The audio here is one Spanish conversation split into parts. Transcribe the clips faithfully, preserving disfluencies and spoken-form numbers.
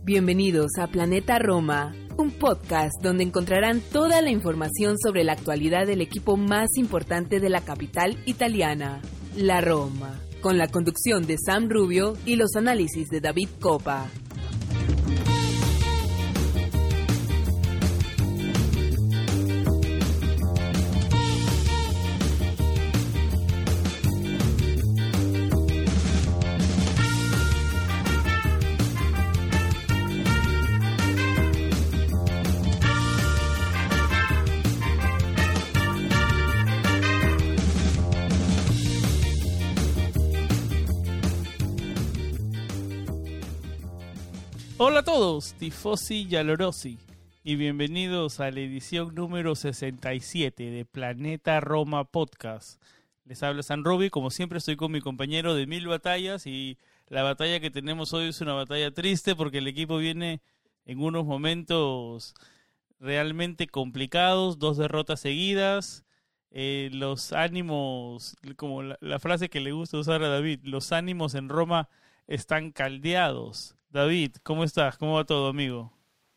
Bienvenidos a Planeta Roma, un podcast donde encontrarán toda la información sobre la actualidad del equipo más importante de la capital italiana, la Roma, con la conducción de Sam Rubio y los análisis de David Copa. Hola a todos, tifosi y alorosi, y bienvenidos a la edición número sesenta y siete de Planeta Roma Podcast. Les habla San Roby, como siempre estoy con mi compañero de mil batallas, y la batalla que tenemos hoy es una batalla triste porque el equipo viene en unos momentos realmente complicados, dos derrotas seguidas, eh, los ánimos, como la, la frase que le gusta usar a David, los ánimos en Roma están caldeados. David, ¿cómo estás? ¿Cómo va todo, amigo?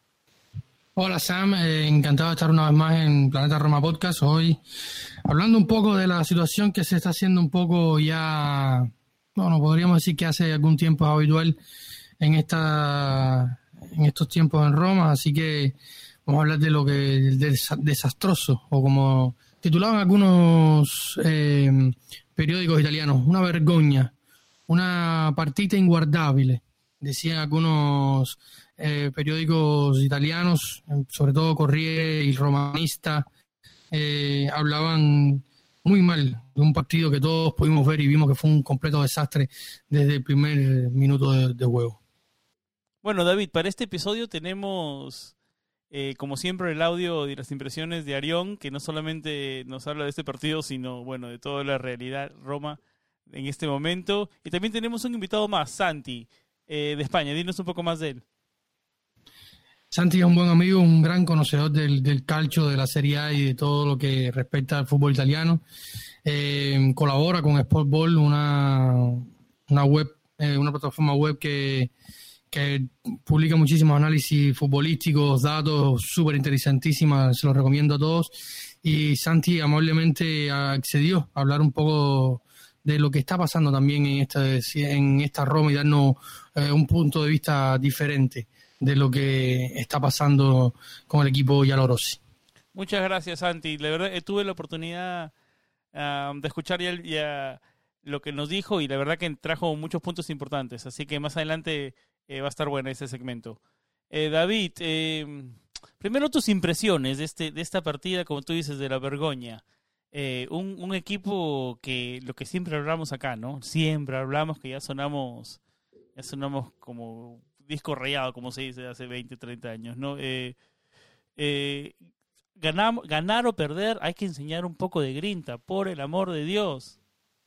Hola Sam, eh, encantado de estar una vez más en Planeta Roma Podcast. Hoy hablando un poco de la situación que se está haciendo un poco ya, bueno, podríamos decir que hace algún tiempo es habitual en esta, en estos tiempos en Roma, así que vamos a hablar de lo que de desastroso, o como titulaban algunos eh, periódicos italianos, una vergogna, una partita inguardabile. Decían algunos eh, periódicos italianos, sobre todo Corriere y Romanista, eh, hablaban muy mal de un partido que todos pudimos ver y vimos que fue un completo desastre desde el primer minuto de, de juego. Bueno, David, para este episodio tenemos, eh, como siempre, el audio y las impresiones de Arión, que no solamente nos habla de este partido, sino bueno, de toda la realidad Roma en este momento. Y también tenemos un invitado más, Santi, Eh, de España. Dinos un poco más de él. Santi es un buen amigo, un gran conocedor del, del calcio, de la Serie A y de todo lo que respecta al fútbol italiano. Eh, colabora con Sportball, una, una web, eh, una plataforma web que, que publica muchísimos análisis futbolísticos, datos súper interesantísimas, se los recomiendo a todos. Y Santi amablemente accedió a hablar un poco de lo que está pasando también en esta, en esta Roma y darnos eh, un punto de vista diferente de lo que está pasando con el equipo Giallorossi. Muchas gracias, Santi. La verdad, eh, tuve la oportunidad uh, de escuchar ya, ya lo que nos dijo y la verdad que trajo muchos puntos importantes, así que más adelante eh, va a estar bueno ese segmento. Eh, David, eh, primero tus impresiones de, este, de esta partida, como tú dices, de la vergüenza. Eh, un, un equipo que lo que siempre hablamos acá, ¿no? Siempre hablamos que ya sonamos ya sonamos como disco rayado, como se dice hace veinte, treinta años, ¿no? Eh, eh, ganar, ganar o perder, hay que enseñar un poco de grinta, por el amor de Dios.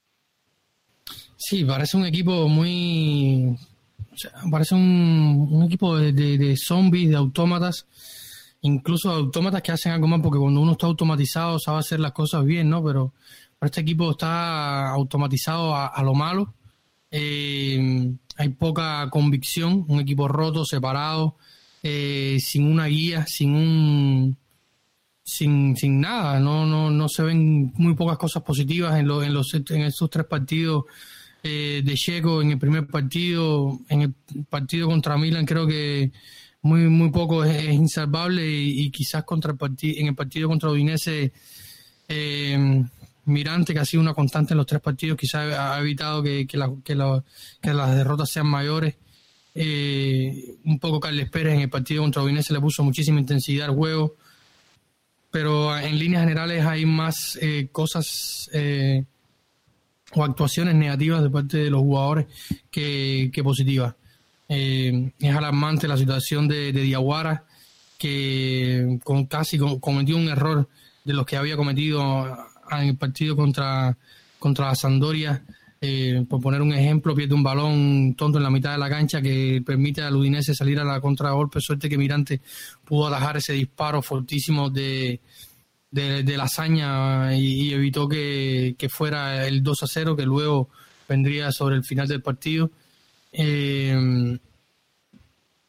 Sí, parece un equipo muy... O sea, parece un, un equipo de, de, de zombies, de autómatas, incluso autómatas que hacen algo más, porque cuando uno está automatizado sabe hacer las cosas bien, ¿no? Pero, pero este equipo está automatizado a, a lo malo. Eh, hay poca convicción, un equipo roto, separado, eh, sin una guía, sin un sin, sin nada. No, no, no se ven muy pocas cosas positivas en, lo, en, los, en esos tres partidos eh, de Dzeko. En el primer partido, en el partido contra Milan, creo que muy muy poco es, es insalvable y, y quizás contra el partid- en el partido contra Udinese eh, Mirante, que ha sido una constante en los tres partidos, quizás ha evitado que, que, la, que, la, que las derrotas sean mayores. Eh, un poco Carles Pérez en el partido contra Udinese le puso muchísima intensidad al juego, pero en líneas generales hay más eh, cosas eh, o actuaciones negativas de parte de los jugadores que, que positivas. Eh, es alarmante la situación de, de Diawara, que con, casi con, cometió un error de los que había cometido en el partido contra, contra la Sampdoria. Eh, por poner un ejemplo, pierde un balón tonto en la mitad de la cancha que permite al Udinese salir a la contragolpe. Suerte que Mirante pudo atajar ese disparo fortísimo de, de, de Lasaña y, y evitó que, que fuera el dos a cero, que luego vendría sobre el final del partido. Eh,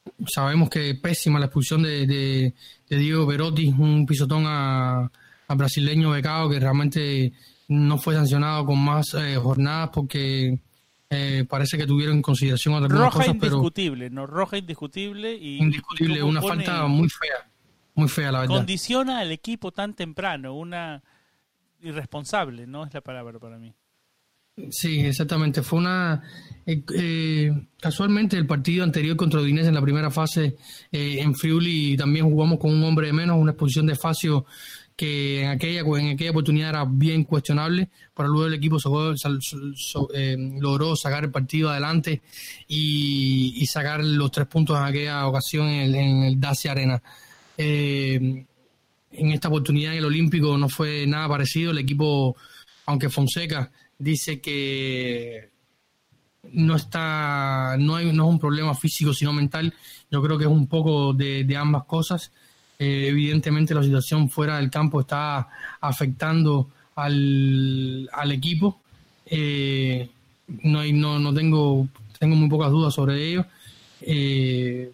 Sabemos que pésima la expulsión de, de, de Diego Perotti, un pisotón a, a brasileño becado que realmente no fue sancionado con más eh, jornadas porque eh, parece que tuvieron en consideración algunas Roja cosas, pero indiscutible, ¿no? Roja indiscutible y, y, y indiscutible, cómo una pone, falta muy fea, muy fea la verdad. condiciona al equipo tan temprano, una irresponsable, ¿no? Es la palabra para mí. Sí, exactamente. Fue una. Eh, eh, casualmente, el partido anterior contra Udinese en la primera fase eh, en Friuli también jugamos con un hombre de menos, una expulsión de Facio que en aquella en aquella oportunidad era bien cuestionable, pero luego el equipo so, so, so, eh, logró sacar el partido adelante y, y sacar los tres puntos en aquella ocasión en el, en el Dacia Arena. Eh, en esta oportunidad en el Olímpico no fue nada parecido. El equipo, aunque Fonseca dice que no está, no hay, no es un problema físico sino mental, yo creo que es un poco de, de ambas cosas. Eh, evidentemente la situación fuera del campo está afectando al, al equipo. Eh, no hay, no, no tengo, tengo muy pocas dudas sobre ello. Eh,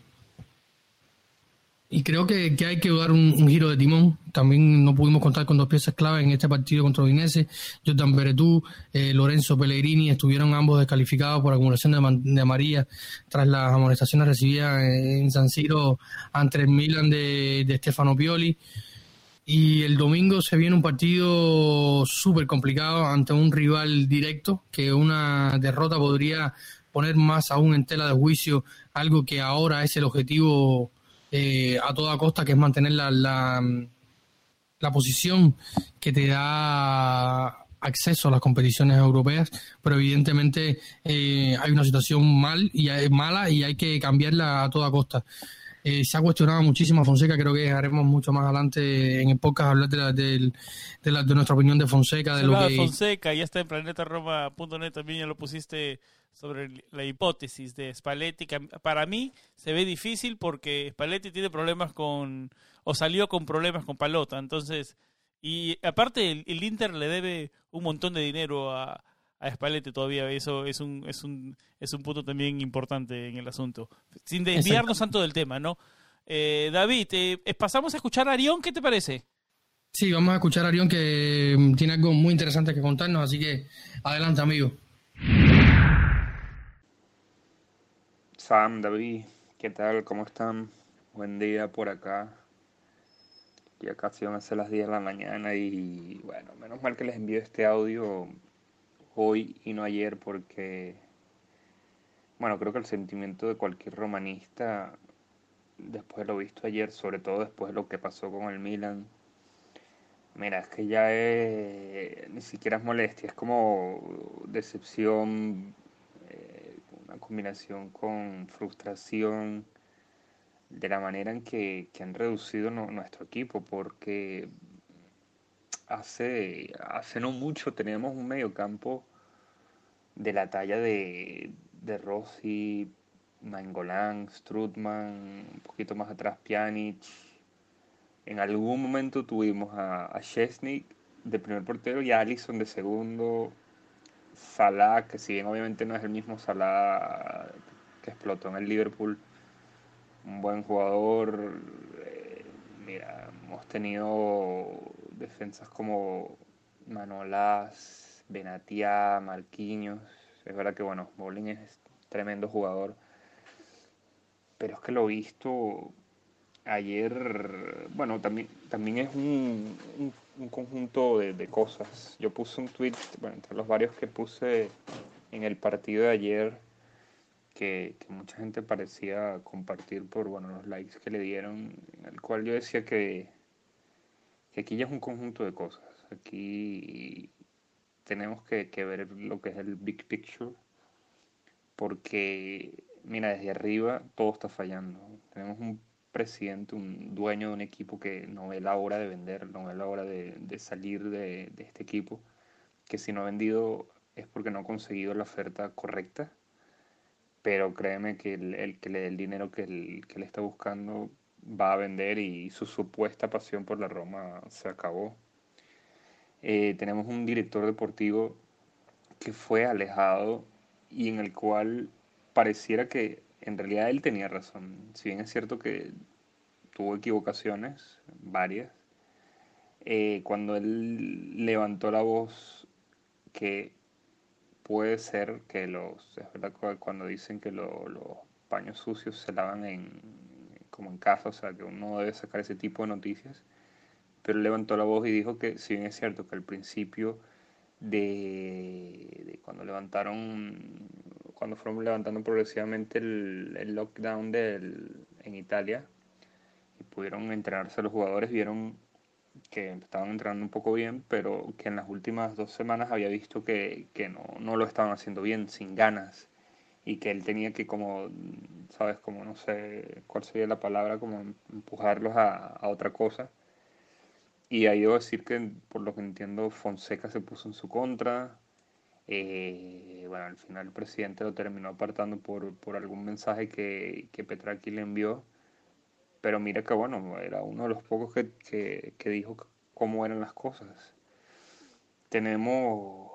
Y creo que, que hay que dar un, un giro de timón. También no pudimos contar con dos piezas clave en este partido contra Udinese. Jordan Veretout, eh, Lorenzo Pellegrini estuvieron ambos descalificados por acumulación de, man, de amarilla tras las amonestaciones recibidas en San Siro ante el Milan de, de Stefano Pioli. Y el domingo se viene un partido súper complicado ante un rival directo, que una derrota podría poner más aún en tela de juicio algo que ahora es el objetivo Eh, a toda costa, que es mantener la, la, la posición que te da acceso a las competiciones europeas, pero evidentemente eh, hay una situación mal y hay, mala y hay que cambiarla a toda costa. Eh, se ha cuestionado muchísimo a Fonseca, creo que haremos mucho más adelante en el podcast hablar de, la, de, de, la, de nuestra opinión de Fonseca. Se de lo hablaba que de Fonseca, ya está en planeta roma punto net, también ya lo pusiste sobre la hipótesis de Spalletti, que para mí se ve difícil porque Spalletti tiene problemas con, o salió con problemas con Palota, entonces, y aparte el, el Inter le debe un montón de dinero a, a Spalletti todavía, eso es un, es un, es un punto también importante en el asunto, sin desviarnos tanto del tema, ¿no? Eh, David, eh, pasamos a escuchar a Arión, ¿qué te parece? Sí, vamos a escuchar a Arión, que tiene algo muy interesante que contarnos, así que adelante, amigo. Sam, David, ¿qué tal? ¿Cómo están? Buen día por acá. Ya casi van a ser las diez de la mañana y bueno, menos mal que les envío este audio hoy y no ayer porque, bueno, creo que el sentimiento de cualquier romanista, después de lo visto ayer, sobre todo después de lo que pasó con el Milan, mira, es que ya es, ni siquiera es molestia, es como decepción, eh, una combinación con frustración de la manera en que, que han reducido no, nuestro equipo, porque hace, hace no mucho teníamos un mediocampo de la talla de, de Rossi, Nainggolan, Strootman, un poquito más atrás Pjanic. En algún momento tuvimos a, a Szczęsny de primer portero y a Alisson de segundo. Salah, que si bien obviamente no es el mismo Salah que explotó en el Liverpool, un buen jugador. Eh, mira, hemos tenido defensas como Manolas, Benatia, Marquinhos. Es verdad que, bueno, Smalling es tremendo jugador, pero es que lo visto ayer, bueno, también, también es un, un, un conjunto de, de cosas. Yo puse un tweet, bueno, entre los varios que puse en el partido de ayer, que, que mucha gente parecía compartir por, bueno, los likes que le dieron, en el cual yo decía que, que aquí ya es un conjunto de cosas. Aquí tenemos que, que ver lo que es el big picture, porque, mira, desde arriba todo está fallando. Tenemos un presidente, un dueño de un equipo que no ve la hora de vender, no ve la hora de, de salir de, de este equipo, que si no ha vendido es porque no ha conseguido la oferta correcta, pero créeme que el, el que le dé el dinero que él, que él está buscando va a vender y su supuesta pasión por la Roma se acabó. Eh, tenemos un director deportivo que fue alejado y en el cual pareciera que en realidad él tenía razón. Si bien es cierto que tuvo equivocaciones, varias, eh, cuando él levantó la voz que puede ser que los, es verdad cu- cuando dicen que lo- los paños sucios se lavan en, como en casa, o sea que uno no debe sacar ese tipo de noticias, pero él levantó la voz y dijo que si bien es cierto que al principio de, de cuando levantaron, cuando fueron levantando progresivamente el, el lockdown del, en Italia y pudieron entrenarse los jugadores, vieron que estaban entrenando un poco bien, pero que en las últimas dos semanas había visto que, que no, no lo estaban haciendo bien, sin ganas, y que él tenía que como, sabes, como no sé cuál sería la palabra, como empujarlos a, a otra cosa. Y ahí debo decir que, por lo que entiendo, Fonseca se puso en su contra. Eh, bueno, al final el presidente lo terminó apartando por, por algún mensaje que, que Petraki le envió. Pero mira que bueno, era uno de los pocos que, que, que dijo cómo eran las cosas. Tenemos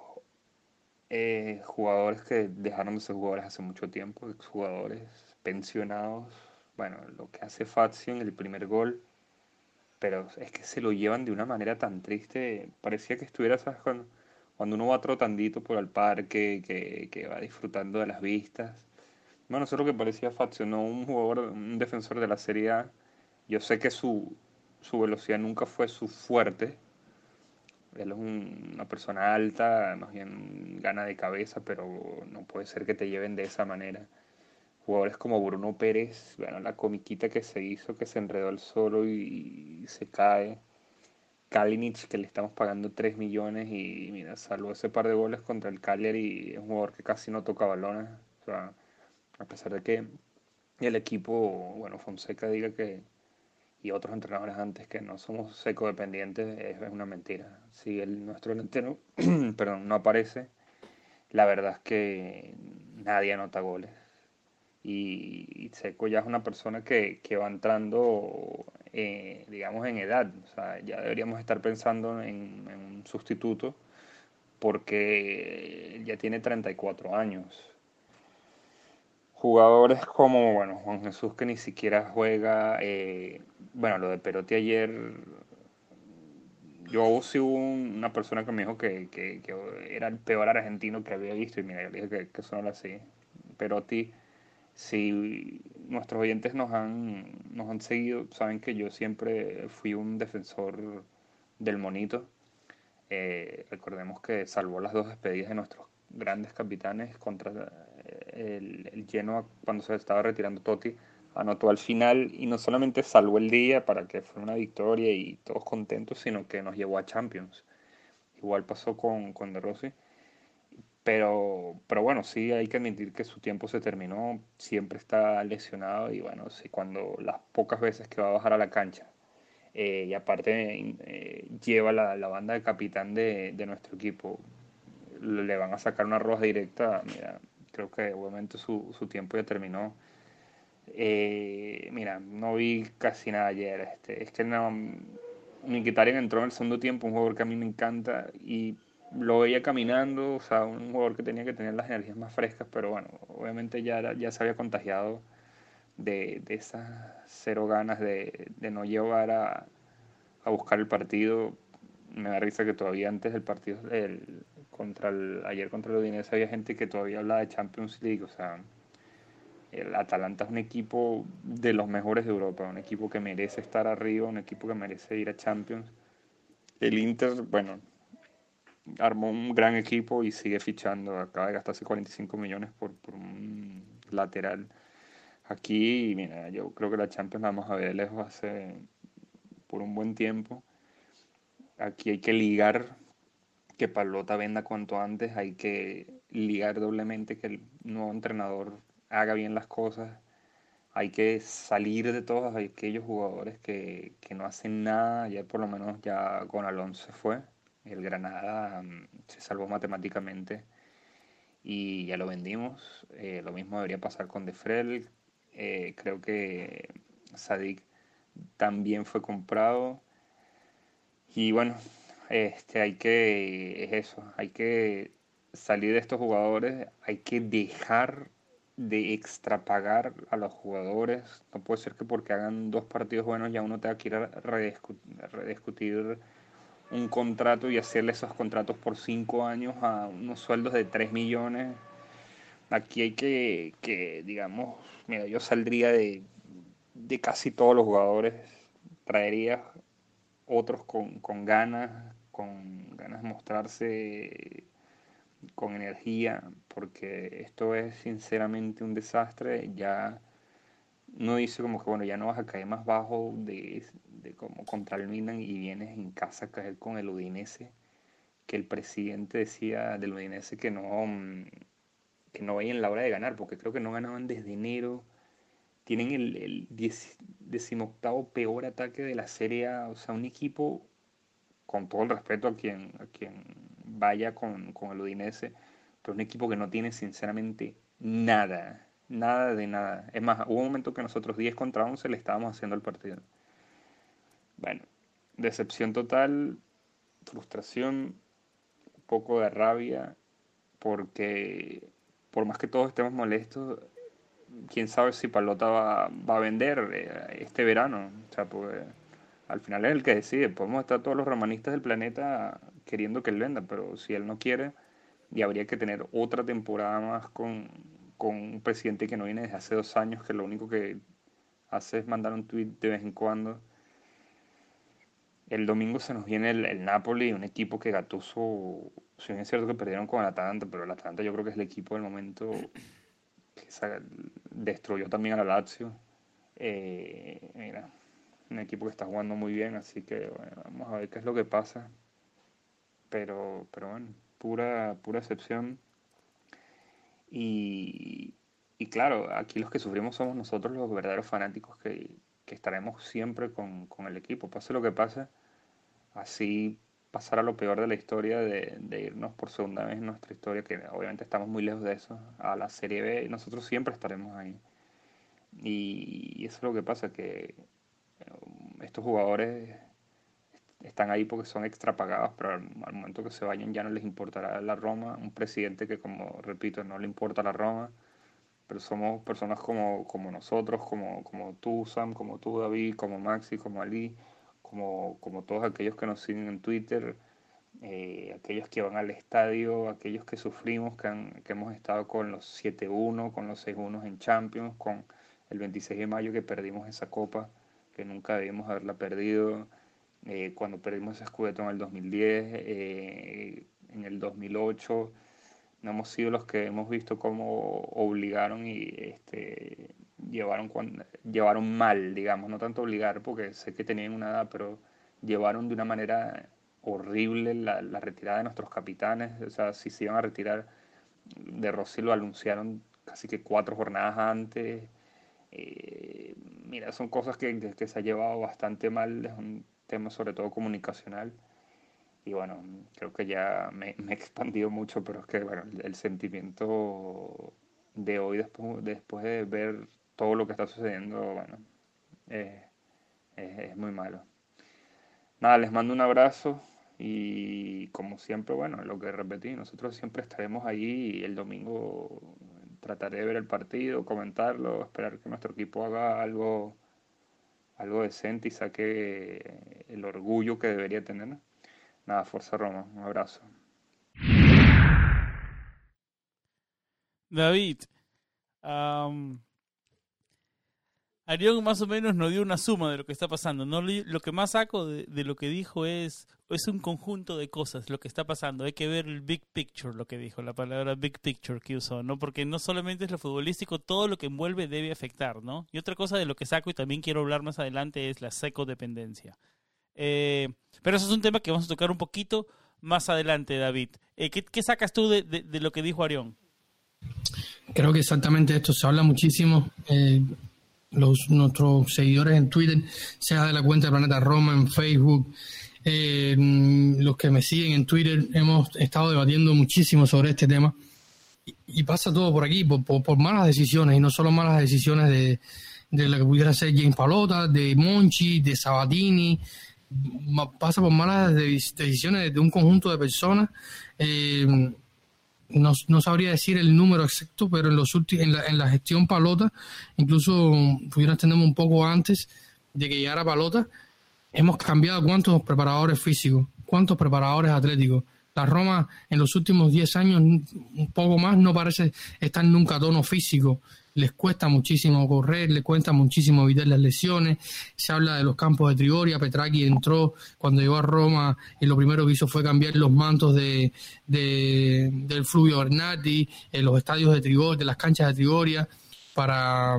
eh, jugadores que dejaron de ser jugadores hace mucho tiempo, exjugadores, pensionados. Bueno, lo que hace Fazio en el primer gol, pero es que se lo llevan de una manera tan triste. Parecía que estuviera, ¿sabes? Cuando, cuando uno va trotandito por el parque, que, que va disfrutando de las vistas. Bueno, eso es lo que parecía Fazio, no un jugador, un defensor de la Serie A. Yo sé que su, su velocidad nunca fue su fuerte. Él es un- una persona alta, más bien gana de cabeza, pero no puede ser que te lleven de esa manera. Jugadores como Bruno Pérez, bueno, la comiquita que se hizo, que se enredó el solo y, y se cae. Kalinic, que le estamos pagando tres millones y mira, salvo ese par de goles contra el Cagliari, es un jugador que casi no toca balones. O sea, a pesar de que el equipo, bueno, Fonseca diga que, y otros entrenadores antes, que no somos seco dependientes, es, es una mentira. Si el, nuestro delantero perdón, no aparece, la verdad es que nadie anota goles. Y, y Seco ya es una persona que, que va entrando, eh, digamos, en edad. O sea, ya deberíamos estar pensando en, en un sustituto porque ya tiene treinta y cuatro años. Jugadores como, bueno, Juan Jesús, que ni siquiera juega. Eh, bueno, lo de Perotti ayer, yo sí hubo un- una persona que me dijo que, que, que era el peor argentino que había visto, y mira, yo le dije que, que eso no era así. Perotti, si nuestros oyentes nos han, nos han seguido, saben que yo siempre fui un defensor del Monito. Eh, recordemos que salvó las dos despedidas de nuestros grandes capitanes contra eh, el, el Genoa cuando se estaba retirando Totti. Anotó al final y no solamente salvó el día para que fuera una victoria y todos contentos, sino que nos llevó a Champions. Igual pasó con, con De Rossi. Pero, pero bueno, sí hay que admitir que su tiempo se terminó, siempre está lesionado y bueno, sí, cuando las pocas veces que va a bajar a la cancha eh, y aparte eh, lleva la, la banda de capitán de, de nuestro equipo, le van a sacar una roja directa, mira, creo que obviamente su, su tiempo ya terminó. Eh, mira, no vi casi nada ayer, este, es que no, Mkhitaryan entró en el segundo tiempo, un jugador que a mí me encanta y lo veía caminando, o sea, un jugador que tenía que tener las energías más frescas, pero bueno, obviamente ya, era- ya se había contagiado de, de esas cero ganas de, de no llevar a, a buscar el partido. Me da risa que todavía antes del partido del, contra el, ayer contra el Udinese había gente que todavía hablaba de Champions League. O sea, el Atalanta es un equipo de los mejores de Europa, un equipo que merece estar arriba, un equipo que merece ir a Champions. El Inter, bueno, armó un gran equipo y sigue fichando, acaba de gastarse cuarenta y cinco millones por, por un lateral. Aquí, mira, yo creo que la Champions la vamos a ver de lejos hace por un buen tiempo. Aquí hay que ligar, que Palota venda cuanto antes, hay que ligar doblemente, que el nuevo entrenador haga bien las cosas, hay que salir de todos aquellos jugadores que, que no hacen nada. Ayer por lo menos ya con Alonso se fue, el Granada mm, se salvó matemáticamente y ya lo vendimos. Eh, lo mismo debería pasar con Defrel. Eh, creo que Sadik también fue comprado. Y bueno, este, hay que, es eso, hay que salir de estos jugadores, hay que dejar de extrapagar a los jugadores. No puede ser que porque hagan dos partidos buenos ya uno tenga que ir a rediscutir, rediscutir un contrato y hacerle esos contratos por cinco años a unos sueldos de tres millones. Aquí hay que, que digamos, mira, yo saldría de, de casi todos los jugadores, traería otros con, con ganas, con ganas de mostrarse con energía, porque esto es sinceramente un desastre. Ya uno dice como que bueno, ya no vas a caer más bajo de, de como contra el Milan y vienes en casa a caer con el Udinese, que el presidente decía del Udinese que no, que no vayan la hora de ganar, porque creo que no ganaban desde enero. Tienen el, el diez, decimoctavo peor ataque de la Serie A, o sea, un equipo, con todo el respeto a quien, a quien vaya con, con el Udinese, pero un equipo que no tiene sinceramente nada, nada de nada. Es más, hubo un momento que nosotros diez contra once le estábamos haciendo el partido. Bueno, decepción total, frustración, un poco de rabia, porque por más que todos estemos molestos, quién sabe si Palota va, va a vender eh, este verano. O sea, pues al final es el que decide. Podemos estar todos los romanistas del planeta queriendo que él venda, pero si él no quiere, y habría que tener otra temporada más con, con un presidente que no viene desde hace dos años, que lo único que hace es mandar un tweet de vez en cuando. El domingo se nos viene el, el Napoli, un equipo que Gattuso, si bien es cierto que perdieron con el Atalanta, pero el Atalanta yo creo que es el equipo del momento que se destruyó también a la Lazio. Eh, mira, un equipo que está jugando muy bien, así que bueno, vamos a ver qué es lo que pasa. Pero, pero bueno, pura, pura excepción. Y, y claro, aquí los que sufrimos somos nosotros los verdaderos fanáticos que, que estaremos siempre con, con el equipo, pase lo que pase. Así pasará lo peor de la historia de, de irnos por segunda vez en nuestra historia, que obviamente estamos muy lejos de eso, a la Serie B, nosotros siempre estaremos ahí. Y, y eso es lo que pasa, que estos jugadores están ahí porque son extrapagados, pero al, al momento que se vayan ya no les importará la Roma. Un presidente que, como repito, no le importa la Roma, pero somos personas como, como nosotros, como, como tú, Sam, como tú, David, como Maxi, como Ali, como, como todos aquellos que nos siguen en Twitter, eh, aquellos que van al estadio, aquellos que sufrimos, que, han, que hemos estado con los siete uno, con los seis uno en Champions, con el veintiséis de mayo que perdimos esa copa, que nunca debimos haberla perdido, eh, cuando perdimos ese Scudetto en el dos mil diez, eh, en el dos mil ocho, no hemos sido los que hemos visto cómo obligaron y este, llevaron, cuando, llevaron mal, digamos, no tanto obligar, porque sé que tenían una edad, pero llevaron de una manera horrible la, la retirada de nuestros capitanes. O sea, si se iban a retirar, De Rossi lo anunciaron casi que cuatro jornadas antes. Eh, mira, son cosas que, que, que se ha llevado bastante mal, es un tema sobre todo comunicacional. Y bueno, creo que ya me, me he expandido mucho, pero es que bueno, el, el sentimiento de hoy, después, después de ver todo lo que está sucediendo, bueno, eh, es, es muy malo. Nada, les mando un abrazo y como siempre, bueno, lo que repetí, nosotros siempre estaremos ahí y el domingo trataré de ver el partido, comentarlo, esperar que nuestro equipo haga algo, algo decente y saque el orgullo que debería tener. Nada, Forza Roma, un abrazo. David, um, Arión más o menos nos dio una suma de lo que está pasando. No, lo que más saco de, de lo que dijo es es un conjunto de cosas lo que está pasando. Hay que ver el big picture, lo que dijo, la palabra big picture que usó, ¿no? Porque no solamente es lo futbolístico, todo lo que envuelve debe afectar, ¿no? Y otra cosa de lo que saco y también quiero hablar más adelante es la psicodependencia. Eh, pero eso es un tema que vamos a tocar un poquito más adelante, David. Eh, ¿qué, ¿Qué sacas tú de, de, de lo que dijo Arión? Creo que exactamente esto se habla muchísimo. Eh, los nuestros seguidores en Twitter, sea de la cuenta de Planeta Roma, en Facebook, eh, los que me siguen en Twitter, hemos estado debatiendo muchísimo sobre este tema. Y, y pasa todo por aquí, por, por, por malas decisiones, y no solo malas decisiones de, de la que pudiera ser James Palota, de Monchi, de Sabatini. Pasa por malas decisiones de un conjunto de personas, eh, no, no sabría decir el número exacto, pero en los últimos, en la, en la gestión Palota, incluso pudieron extenderme un poco antes de que llegara Palota, hemos cambiado cuántos preparadores físicos, cuántos preparadores atléticos. La Roma en los últimos diez años, un poco más, no parece estar nunca a tono físico. Les cuesta muchísimo correr, les cuesta muchísimo evitar las lesiones. Se habla de los campos de Trigoria. Petracchi entró cuando llegó a Roma y lo primero que hizo fue cambiar los mantos de, de del Fluvio Bernardi, en los estadios de Trigoria, de las canchas de Trigoria, para...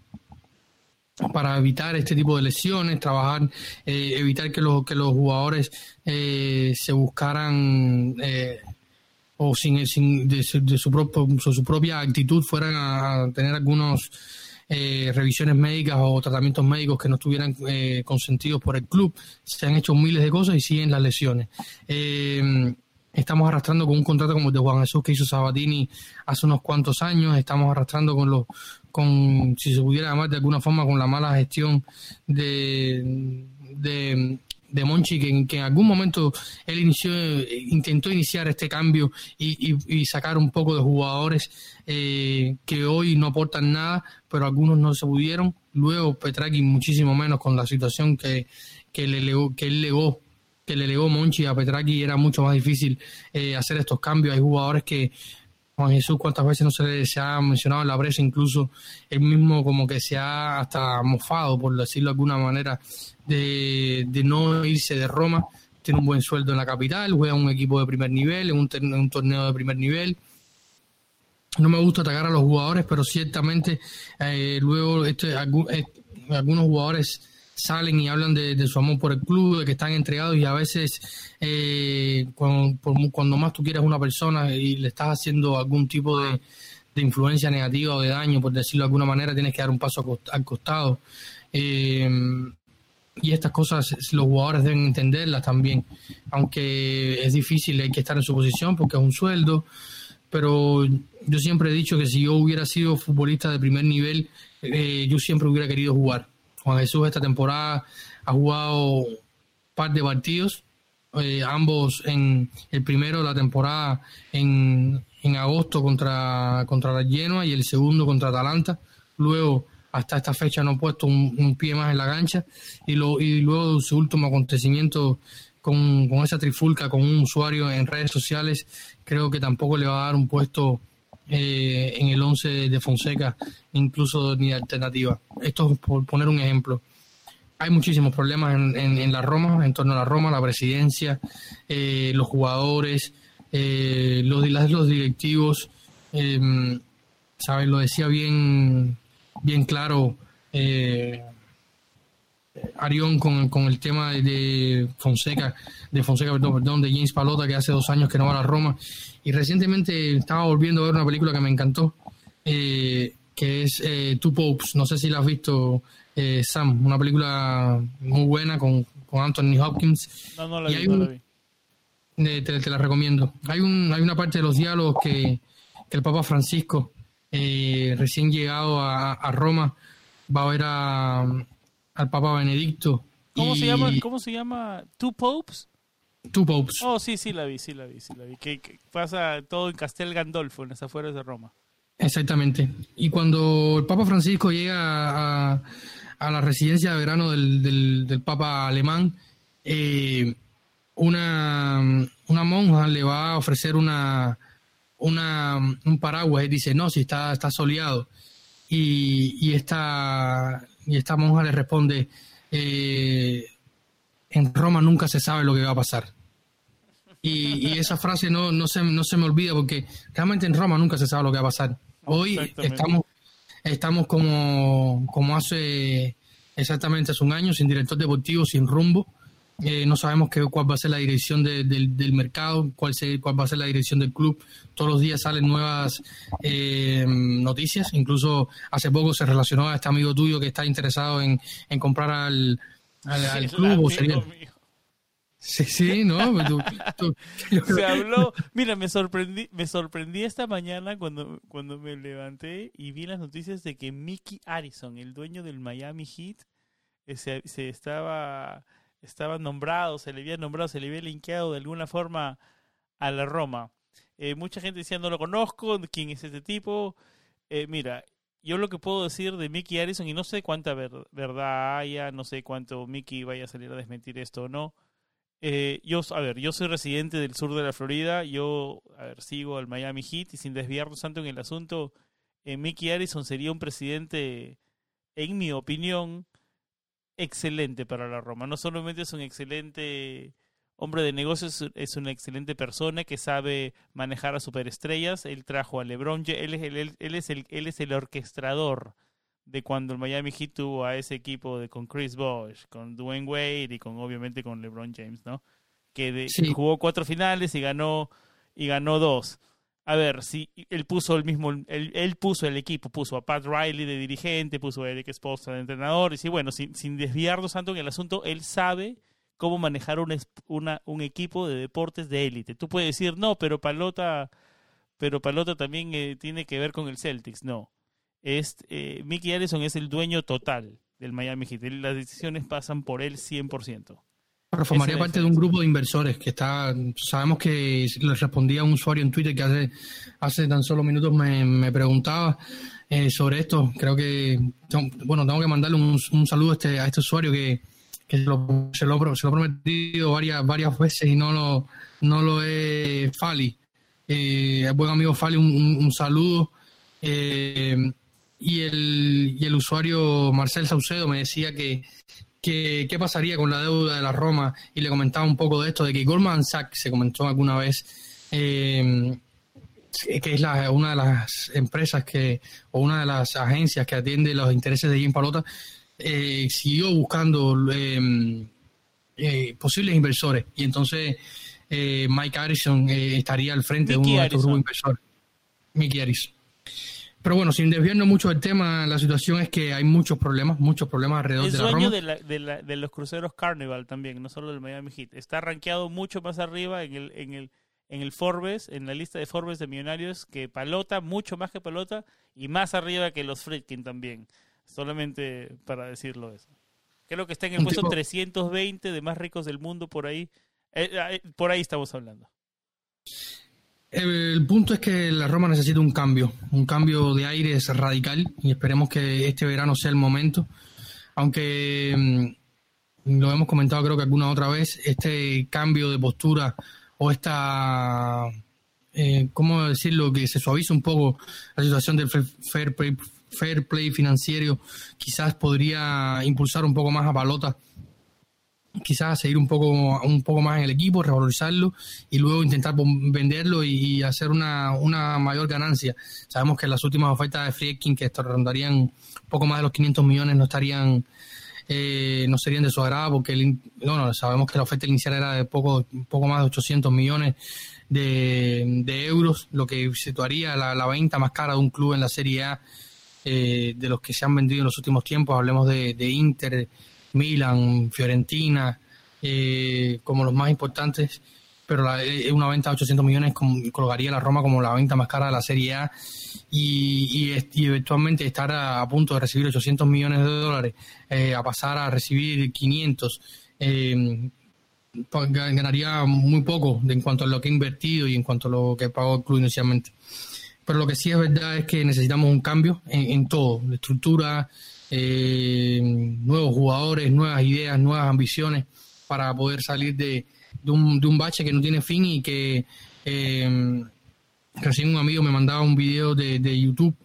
para evitar este tipo de lesiones, trabajar, eh, evitar que los que los jugadores eh, se buscaran eh, o sin, sin de, de su propio su propia actitud fueran a tener algunos eh, revisiones médicas o tratamientos médicos que no estuvieran eh, consentidos por el club. Se han hecho miles de cosas y siguen las lesiones. Eh, Estamos arrastrando con un contrato como el de Juan Jesús que hizo Sabatini hace unos cuantos años. Estamos arrastrando con los, con, si se pudiera llamar de alguna forma, con la mala gestión de, de, de Monchi, que, que en algún momento él inició, intentó iniciar este cambio y, y, y sacar un poco de jugadores eh, que hoy no aportan nada, pero algunos no se pudieron. Luego Petracchi muchísimo menos con la situación que, que, le legó, que él legó. que le legó Monchi a Petracchi, era mucho más difícil eh, hacer estos cambios. Hay jugadores que, Juan Jesús, cuántas veces no se le se ha mencionado en la prensa, incluso él mismo como que se ha hasta mofado, por decirlo de alguna manera, de, de no irse de Roma. Tiene un buen sueldo en la capital, juega en un equipo de primer nivel, en un, en un torneo de primer nivel. No me gusta atacar a los jugadores, pero ciertamente eh, luego este, algún, eh, algunos jugadores salen y hablan de, de su amor por el club, de que están entregados, y a veces eh, cuando, cuando más tú quieres a una persona y le estás haciendo algún tipo de, de influencia negativa o de daño, por decirlo de alguna manera, tienes que dar un paso al costado. Eh, y estas cosas los jugadores deben entenderlas también, aunque es difícil, hay que estar en su posición porque es un sueldo, pero yo siempre he dicho que si yo hubiera sido futbolista de primer nivel, eh, yo siempre hubiera querido jugar. Juan Jesús esta temporada ha jugado un par de partidos, eh, ambos en el primero de la temporada en, en agosto contra, contra la Genoa y el segundo contra Atalanta. Luego, hasta esta fecha no ha puesto un, un pie más en la cancha, y, lo, y luego de su último acontecimiento con, con esa trifulca con un usuario en redes sociales, creo que tampoco le va a dar un puesto Eh, en el once de Fonseca, incluso ni de alternativa. Esto es por poner un ejemplo. Hay muchísimos problemas en, en, en la Roma, en torno a la Roma, la presidencia, eh, los jugadores, eh, los, los directivos. Eh, ¿sabes? Lo decía bien, bien claro eh, Arión con, con el tema de Fonseca, de Fonseca, perdón, perdón, de James Palota, que hace dos años que no va a la Roma. Y recientemente estaba volviendo a ver una película que me encantó, eh, que es eh, Two Popes. No sé si la has visto, eh, Sam. Una película muy buena con, con Anthony Hopkins. No, no la y vi, hay no un, la vi. Eh, te, te la recomiendo. Hay, un, hay una parte de los diálogos que, que el Papa Francisco, eh, recién llegado a, a Roma, va a ver a, al Papa Benedicto. ¿Cómo y, se llama? ¿Cómo se llama? ¿Two Popes? Two Popes. Oh, sí, sí la vi, sí la vi, sí la vi. Que, que pasa todo en Castel Gandolfo, en las afueras de Roma. Exactamente. Y cuando el Papa Francisco llega a, a la residencia de verano del, del, del Papa alemán, eh, una, una monja le va a ofrecer una, una un paraguas y dice, no, si está, está soleado. Y, y, esta, y esta monja le responde, eh, en Roma nunca se sabe lo que va a pasar. Y, y esa frase no, no, se, no se me olvida, porque realmente en Roma nunca se sabe lo que va a pasar. Hoy estamos estamos como, como hace exactamente hace un año, sin director deportivo, sin rumbo. Eh, no sabemos qué, cuál va a ser la dirección de, de, del mercado, cuál, se, cuál va a ser la dirección del club. Todos los días salen nuevas eh, noticias. Incluso hace poco se relacionó a este amigo tuyo que está interesado en, en comprar al, al, al club. O sería... Sí, sí, ¿no? Tú, tú, se habló. Mira, me sorprendí, me sorprendí esta mañana cuando, cuando me levanté y vi las noticias de que Mickey Arison, el dueño del Miami Heat, se, se estaba, estaba nombrado, se le había nombrado, se le había linkeado de alguna forma a la Roma. Eh, mucha gente decía, no lo conozco, ¿quién es este tipo? Eh, mira, yo lo que puedo decir de Mickey Arison, y no sé cuánta ver, verdad haya, no sé cuánto Mickey vaya a salir a desmentir esto o no. Eh, yo, a ver, yo soy residente del sur de la Florida, yo, a ver, sigo al Miami Heat y sin desviarnos tanto en el asunto, eh, Mickey Arison sería un presidente, en mi opinión, excelente para la Roma. No solamente es un excelente hombre de negocios, es una excelente persona que sabe manejar a superestrellas. Él trajo a LeBron, él es el, él, él es el, él es el orquestador de cuando el Miami Heat tuvo a ese equipo de con Chris Bosh, con Dwayne Wade y con obviamente con LeBron James, ¿no? Que de, sí. jugó cuatro finales y ganó y ganó dos. A ver, si él puso el mismo, él, él puso el equipo, puso a Pat Riley de dirigente, puso a Eric Spoelstra de entrenador, y sí, bueno, sin, sin desviarnos tanto en el asunto, él sabe cómo manejar un, una, un equipo de deportes de élite. Tú puedes decir, no, pero Palota, pero Palota también eh, tiene que ver con el Celtics. No. Es, eh, Mickey Arison es el dueño total del Miami Heat. Las decisiones pasan por él cien por ciento. Pero formaría parte de un grupo de inversores que está, sabemos que le respondía a un usuario en Twitter que hace, hace tan solo minutos me, me preguntaba eh, sobre esto. Creo que, tengo, bueno, tengo que mandarle un, un saludo a este, a este usuario que, que se, lo, se, lo, se lo he prometido varias, varias veces y no lo, no lo he Fali. Eh, buen amigo Fali, un, un, un saludo. Eh, y, el, y el usuario Marcel Saucedo me decía que ¿Qué, ¿Qué pasaría con la deuda de la Roma? Y le comentaba un poco de esto, de que Goldman Sachs, se comentó alguna vez, eh, que es la, una de las empresas que o una de las agencias que atiende los intereses de Jim Palota, eh, siguió buscando eh, eh, posibles inversores. Y entonces eh, Mike Arison eh, estaría al frente Mickey de uno de estos grupos inversores. Mickey Arison. Pero bueno, sin desviarnos mucho del tema, la situación es que hay muchos problemas, muchos problemas alrededor es de la Roma. Es dueño de, la, de, la, de los cruceros Carnival también, no solo del Miami Heat. Está rankeado mucho más arriba en el, en el, en el Forbes, en la lista de Forbes de millonarios que Palota, mucho más que Palota, y más arriba que los Friedkin también. Solamente para decirlo eso. Creo que está en el Un puesto tipo... trescientos veinte de más ricos del mundo, por ahí. Eh, eh, por ahí estamos hablando. El punto es que la Roma necesita un cambio, un cambio de aires radical y esperemos que este verano sea el momento. Aunque mmm, lo hemos comentado creo que alguna otra vez, este cambio de postura o esta, eh, ¿cómo decirlo?, que se suavice un poco la situación del fair play, fair play financiero, quizás podría impulsar un poco más a Palota, quizás seguir un poco un poco más en el equipo, revalorizarlo y luego intentar venderlo y hacer una, una mayor ganancia. Sabemos que las últimas ofertas de Friedkin, que rondarían un poco más de los quinientos millones, no estarían eh, no serían de su agrado, porque el, bueno, sabemos que la oferta inicial era de poco, un poco más de ochocientos millones de, de euros, lo que situaría la, la venta más cara de un club en la Serie A eh, de los que se han vendido en los últimos tiempos. Hablemos de, de Inter, Milan, Fiorentina, eh, como los más importantes, pero la, eh, una venta de ochocientos millones con, colocaría a la Roma como la venta más cara de la Serie A y, y, y eventualmente estar a, a punto de recibir ochocientos millones de dólares, eh, a pasar a recibir quinientos, eh, ganaría muy poco en cuanto a lo que ha invertido y en cuanto a lo que pagó el club inicialmente. Pero lo que sí es verdad es que necesitamos un cambio en, en todo, de estructura, Eh, nuevos jugadores, nuevas ideas, nuevas ambiciones para poder salir de, de, un, de un bache que no tiene fin y que eh, recién un amigo me mandaba un video de, de YouTube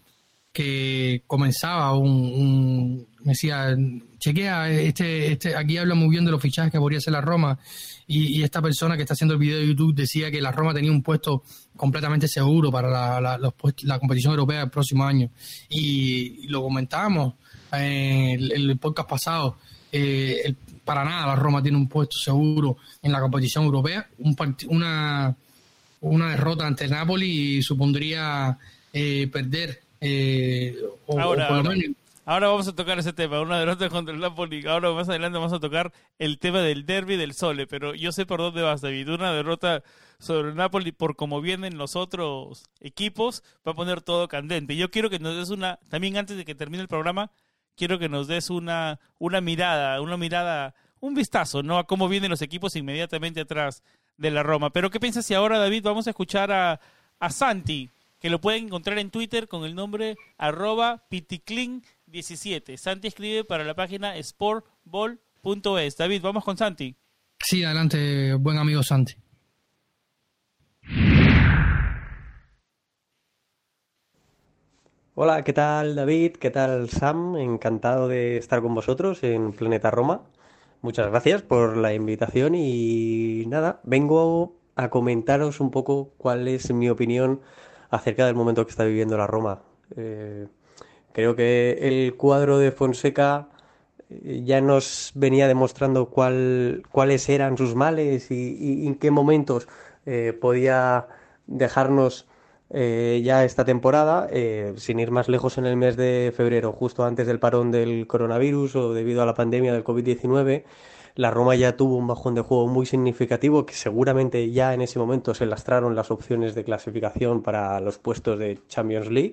que comenzaba un, un me decía, chequea, este, este, aquí habla muy bien de los fichajes que podría hacer la Roma y, y esta persona que está haciendo el video de YouTube decía que la Roma tenía un puesto completamente seguro para la, la, los puestos, la competición europea del próximo año y, y lo comentábamos en el, el podcast pasado. Eh, el, para nada la Roma tiene un puesto seguro en la competición europea. Un part, una, una derrota ante el Napoli supondría eh, perder eh, o, ahora, o por lo ahora, menos. Ahora vamos a tocar ese tema, una derrota contra el Napoli. Ahora más adelante vamos a tocar el tema del derbi del Sole, pero yo sé por dónde vas, David. Una derrota sobre el Napoli por cómo vienen los otros equipos va a poner todo candente. Yo quiero que nos des una, también antes de que termine el programa, quiero que nos des una, una mirada, una mirada, un vistazo, ¿no?, a cómo vienen los equipos inmediatamente atrás de la Roma. Pero ¿qué piensas si ahora, David, vamos a escuchar a, a Santi, que lo pueden encontrar en Twitter con el nombre arroba piticlin diecisiete. Santi escribe para la página sportball punto es. David, vamos con Santi. Sí, adelante, buen amigo Santi. Hola, ¿qué tal David? ¿Qué tal Sam? Encantado de estar con vosotros en Planeta Roma. Muchas gracias por la invitación y nada, vengo a comentaros un poco cuál es mi opinión acerca del momento que está viviendo la Roma. Eh, creo que el cuadro de Fonseca eh, ya nos venía demostrando cuál, cuáles eran sus males y, y en qué momentos eh, podía dejarnos eh, ya esta temporada, eh, sin ir más lejos en el mes de febrero, justo antes del parón del coronavirus o debido a la pandemia del covid diecinueve. La Roma ya tuvo un bajón de juego muy significativo que seguramente ya en ese momento se lastraron las opciones de clasificación para los puestos de Champions League.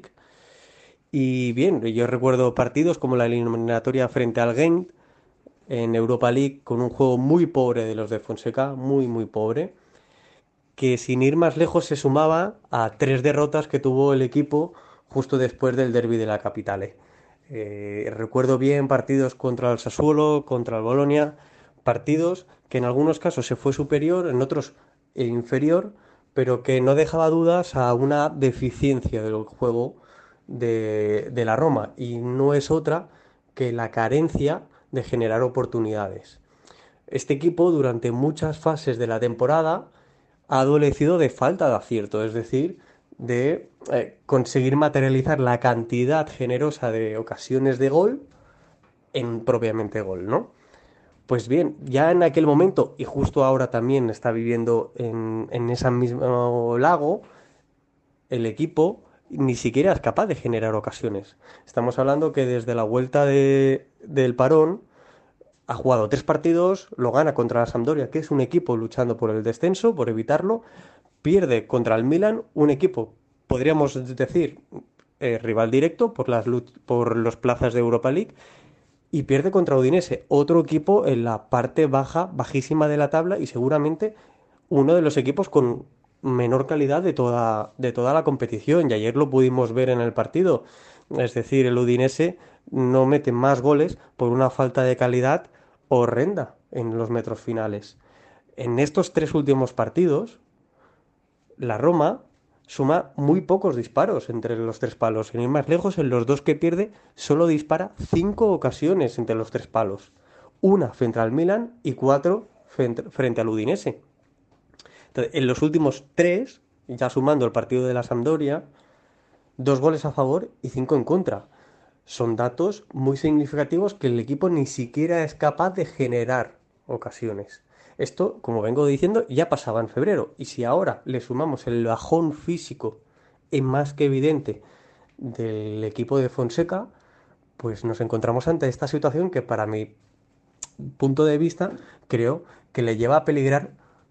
Y bien, yo recuerdo partidos como la eliminatoria frente al Gent en Europa League con un juego muy pobre de los de Fonseca, muy muy pobre, que sin ir más lejos se sumaba a tres derrotas que tuvo el equipo justo después del derbi de la Capitale. Eh, recuerdo bien partidos contra el Sassuolo, contra el Bolonia, partidos que en algunos casos se fue superior, en otros inferior, pero que no dejaba dudas a una deficiencia del juego de, de la Roma, y no es otra que la carencia de generar oportunidades. Este equipo durante muchas fases de la temporada ha adolecido de falta de acierto, es decir, de eh, conseguir materializar la cantidad generosa de ocasiones de gol en propiamente gol, ¿no? Pues bien, ya en aquel momento, y justo ahora también está viviendo en, en ese mismo lago, el equipo ni siquiera es capaz de generar ocasiones. Estamos hablando que desde la vuelta de, del parón ha jugado tres partidos, lo gana contra la Sampdoria, que es un equipo luchando por el descenso, por evitarlo, pierde contra el Milan, un equipo, podríamos decir, eh, rival directo por las por los plazas de Europa League, y pierde contra Udinese, otro equipo en la parte baja, bajísima de la tabla, y seguramente uno de los equipos con menor calidad de toda, de toda la competición, y ayer lo pudimos ver en el partido. Es decir, el Udinese no mete más goles por una falta de calidad horrenda en los metros finales. En estos tres últimos partidos, la Roma suma muy pocos disparos entre los tres palos. Sin ir más lejos, en los dos que pierde, solo dispara cinco ocasiones entre los tres palos. Una frente al Milan y cuatro frente, frente al Udinese. Entonces, en los últimos tres, ya sumando el partido de la Sampdoria, dos goles a favor y cinco en contra. Son datos muy significativos que el equipo ni siquiera es capaz de generar ocasiones. Esto, como vengo diciendo, ya pasaba en febrero, y si ahora le sumamos el bajón físico y más que evidente del equipo de Fonseca, pues nos encontramos ante esta situación que, para mi punto de vista, creo que le lleva a peligrar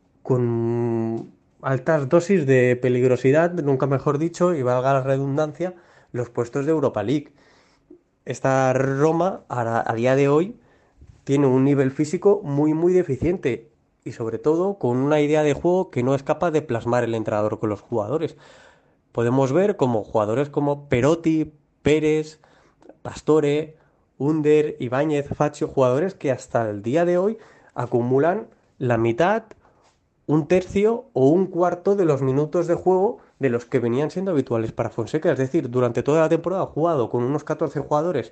con altas dosis de peligrosidad, nunca mejor dicho, y valga la redundancia, los puestos de Europa League. Esta Roma, a, a día de hoy, tiene un nivel físico muy muy deficiente, y sobre todo con una idea de juego que no es capaz de plasmar el entrenador con los jugadores. Podemos ver como jugadores como Perotti, Pérez, Pastore, Under, Ibáñez, Faccio, jugadores que hasta el día de hoy acumulan la mitad, un tercio o un cuarto de los minutos de juego de los que venían siendo habituales para Fonseca. Es decir, durante toda la temporada ha jugado con unos catorce jugadores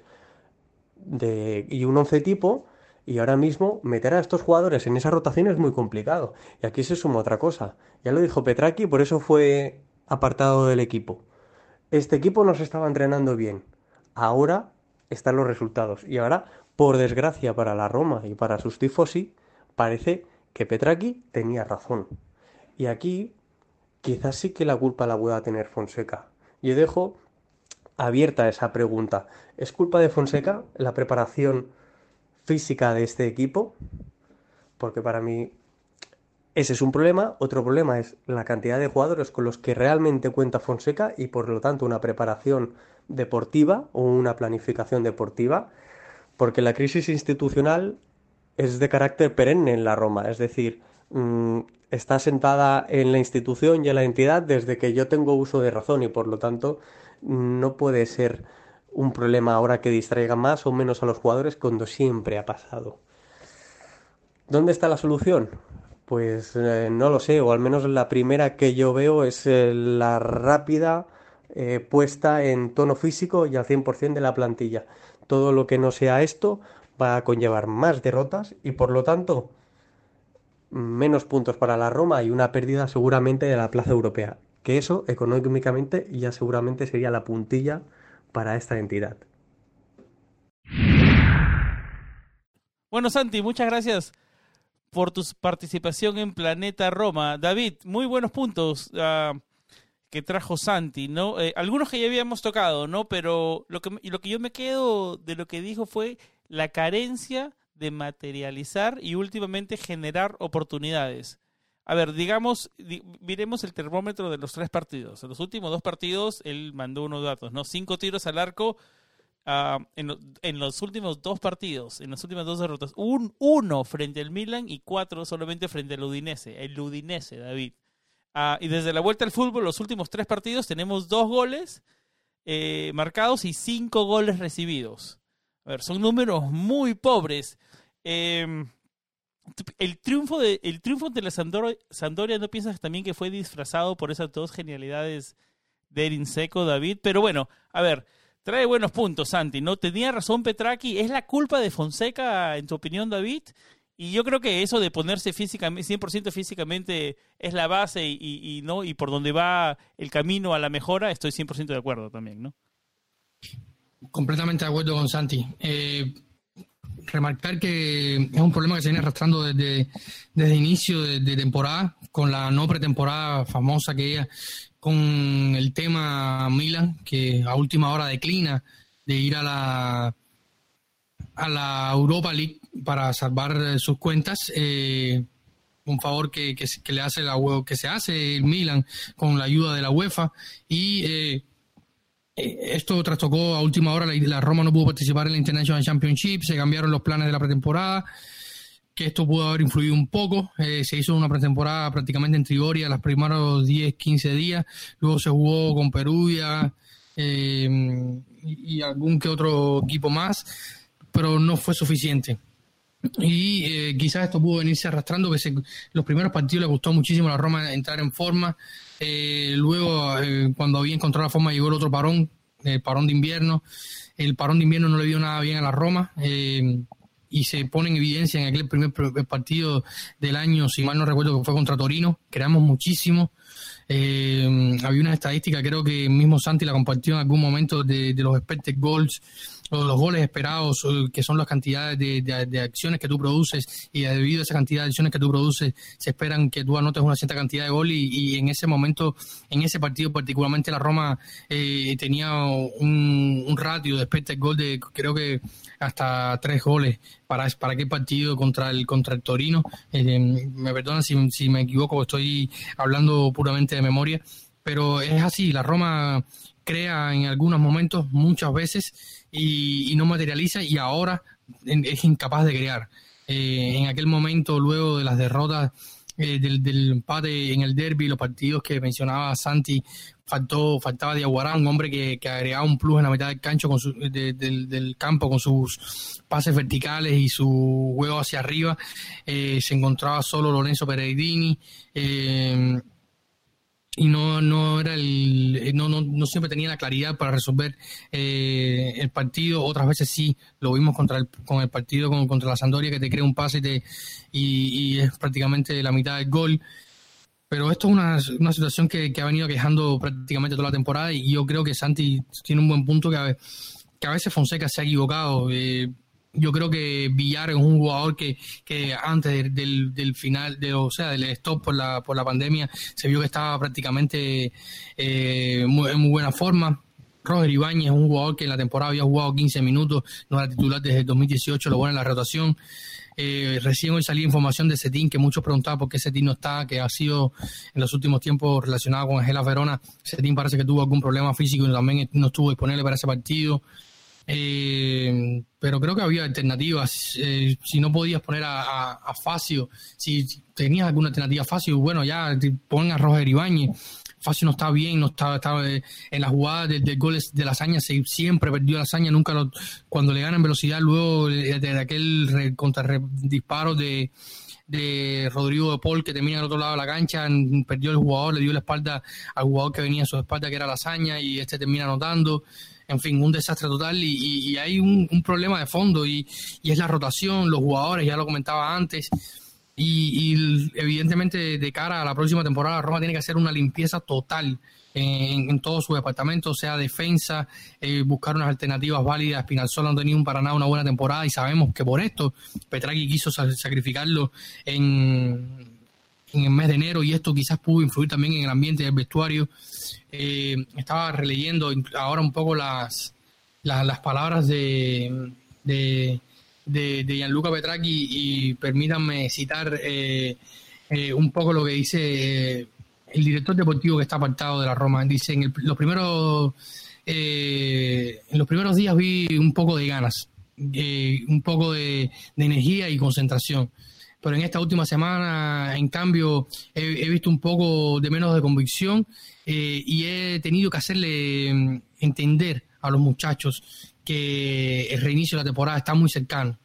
de, y un once tipo, y ahora mismo meter a estos jugadores en esa rotación es muy complicado. Y aquí se suma otra cosa. Ya lo dijo Petracchi, por eso fue apartado del equipo. Este equipo no se estaba entrenando bien. Ahora están los resultados. Y ahora, por desgracia para la Roma y para sus tifosi, parece que Petracchi tenía razón. Y aquí quizás sí que la culpa la pueda tener Fonseca. Yo dejo abierta esa pregunta. ¿Es culpa de Fonseca la preparación física de este equipo? Porque para mí ese es un problema. Otro problema es la cantidad de jugadores con los que realmente cuenta Fonseca, y por lo tanto una preparación deportiva o una planificación deportiva, porque la crisis institucional es de carácter perenne en la Roma. Es decir, mmm, está sentada en la institución y en la entidad desde que yo tengo uso de razón y por lo tanto no puede ser un problema ahora que distraiga más o menos a los jugadores cuando siempre ha pasado. ¿Dónde está la solución? Pues eh, no lo sé, o al menos la primera que yo veo es eh, la rápida eh, puesta en tono físico y al cien por ciento de la plantilla. Todo lo que no sea esto va a conllevar más derrotas y por lo tanto menos puntos para la Roma y una pérdida seguramente de la plaza europea. Que eso económicamente ya seguramente sería la puntilla para esta entidad. Bueno, Santi, muchas gracias por tu participación en Planeta Roma. David, muy buenos puntos uh, que trajo Santi, ¿no? Eh, algunos que ya habíamos tocado, ¿no? Pero lo que, lo que yo me quedo de lo que dijo fue la carencia de materializar y últimamente generar oportunidades. A ver, digamos, di, miremos el termómetro de los tres partidos. En los últimos dos partidos, él mandó unos datos, ¿no? Cinco tiros al arco uh, en, lo, en los últimos dos partidos, en las últimas dos derrotas. Un uno frente al Milan y cuatro solamente frente al Udinese. El Udinese, David. Uh, y desde la vuelta al fútbol, los últimos tres partidos, tenemos dos goles eh, marcados y cinco goles recibidos. A ver, son números muy pobres. Eh, el triunfo de el triunfo de la Sampdoria, Sampdoria, ¿no piensas también que fue disfrazado por esas dos genialidades de Edin Dzeko, David? Pero bueno, a ver, trae buenos puntos, Santi, ¿no? Tenía razón Petracchi. ¿Es la culpa de Fonseca, en tu opinión, David? Y yo creo que eso de ponerse físicamente, cien por ciento físicamente es la base y, y, y, ¿no? y por donde va el camino a la mejora, estoy cien por ciento de acuerdo también, ¿no? Completamente de acuerdo con Santi. Eh, remarcar que es un problema que se viene arrastrando desde, desde inicio de, de temporada, con la no pretemporada famosa que es, con el tema Milan, que a última hora declina de ir a la a la Europa League para salvar sus cuentas. Eh, un favor que, que, que le hace la que se hace el Milan con la ayuda de la UEFA y eh, esto trastocó a última hora. La, la Roma no pudo participar en la International Championship, se cambiaron los planes de la pretemporada, que esto pudo haber influido un poco. Eh, se hizo una pretemporada prácticamente en Trigoria los primeros diez, quince días, luego se jugó con Perugia eh, y, y algún que otro equipo más, pero no fue suficiente. Y eh, quizás esto pudo venirse arrastrando, que se, los primeros partidos le gustó muchísimo a la Roma entrar en forma. Eh, luego, eh, cuando había encontrado la forma, llegó el otro parón, el parón de invierno. El parón de invierno no le dio nada bien a la Roma eh, y se pone en evidencia en aquel primer partido del año, si mal no recuerdo, que fue contra Torino. Creamos muchísimo. Eh, había una estadística, creo que mismo Santi la compartió en algún momento, de, de los expected goals, o los goles esperados, que son las cantidades de, de, de acciones que tú produces, y debido a esa cantidad de acciones que tú produces se esperan que tú anotes una cierta cantidad de goles, y, y en ese momento, en ese partido particularmente, la Roma eh, tenía un, un ratio de expected goal de creo que hasta tres goles para, para aquel partido contra el contra el Torino. Eh, me perdonan si, si me equivoco, estoy hablando puramente de memoria, pero es así. La Roma crea en algunos momentos, muchas veces, y, y no materializa, y ahora es incapaz de crear. Eh, en aquel momento, luego de las derrotas, eh, del, del empate en el derbi, los partidos que mencionaba Santi, faltó faltaba Diaguará, un hombre que, que agregaba un plus en la mitad del, cancho con su, de, del, del campo con sus pases verticales y su juego hacia arriba. Eh, se encontraba solo Lorenzo Peregrini, eh, y no no era el no no, no siempre tenía la claridad para resolver eh, el partido. Otras veces sí, lo vimos contra el con el partido con, contra la Sampdoria, que te crea un pase y, te, y, y es prácticamente la mitad del gol. Pero esto es una, una situación que, que ha venido quejando prácticamente toda la temporada, y yo creo que Santi tiene un buen punto, que a, que a veces Fonseca se ha equivocado. Eh, Yo creo que Villar es un jugador que, que antes del, del final, de, o sea, del stop por la por la pandemia, se vio que estaba prácticamente eh, muy, en muy buena forma. Roger Ibáñez es un jugador que en la temporada había jugado quince minutos, no era titular desde el dos mil dieciocho, lo bueno en la rotación. Eh, recién hoy salía información de Cetín, que muchos preguntaban por qué Cetín no está, que ha sido en los últimos tiempos relacionado con Hellas Verona. Cetín parece que tuvo algún problema físico y también no estuvo disponible para ese partido. Eh, pero creo que había alternativas. Eh, si no podías poner a, a, a Facio, si tenías alguna alternativa a Facio, bueno, ya pon a Roger Ibáñez. Facio no estaba bien, no estaba, estaba en la jugada del, del gol de Lasaña, se, siempre perdió Lasaña, nunca lo, cuando le ganan velocidad, luego de, de aquel re, contra re, disparo de, de Rodrigo de Paul que termina al otro lado de la cancha, perdió el jugador, le dio la espalda al jugador que venía a su espalda, que era Lasaña, y este termina anotando. En fin, un desastre total, y, y, y hay un, un problema de fondo, y, y es la rotación, los jugadores, ya lo comentaba antes. Y, y evidentemente de cara a la próxima temporada Roma tiene que hacer una limpieza total en, en todos sus departamentos, sea defensa, eh, buscar unas alternativas válidas. Spinazzola no tenía un para nada una buena temporada y sabemos que por esto Petraghi quiso sacrificarlo en, en el mes de enero, y esto quizás pudo influir también en el ambiente del vestuario. Eh, estaba releyendo ahora un poco las, las, las palabras de... de de, de Gianluca Petraghi, y permítanme citar eh, eh, un poco lo que dice eh, el director deportivo que está apartado de la Roma. Dice: en el, los primeros eh, en los primeros días vi un poco de ganas, eh, un poco de, de energía y concentración, pero en esta última semana, en cambio, he, he visto un poco de menos de convicción, eh, y he tenido que hacerle entender a los muchachos que el reinicio de la temporada está muy cercano.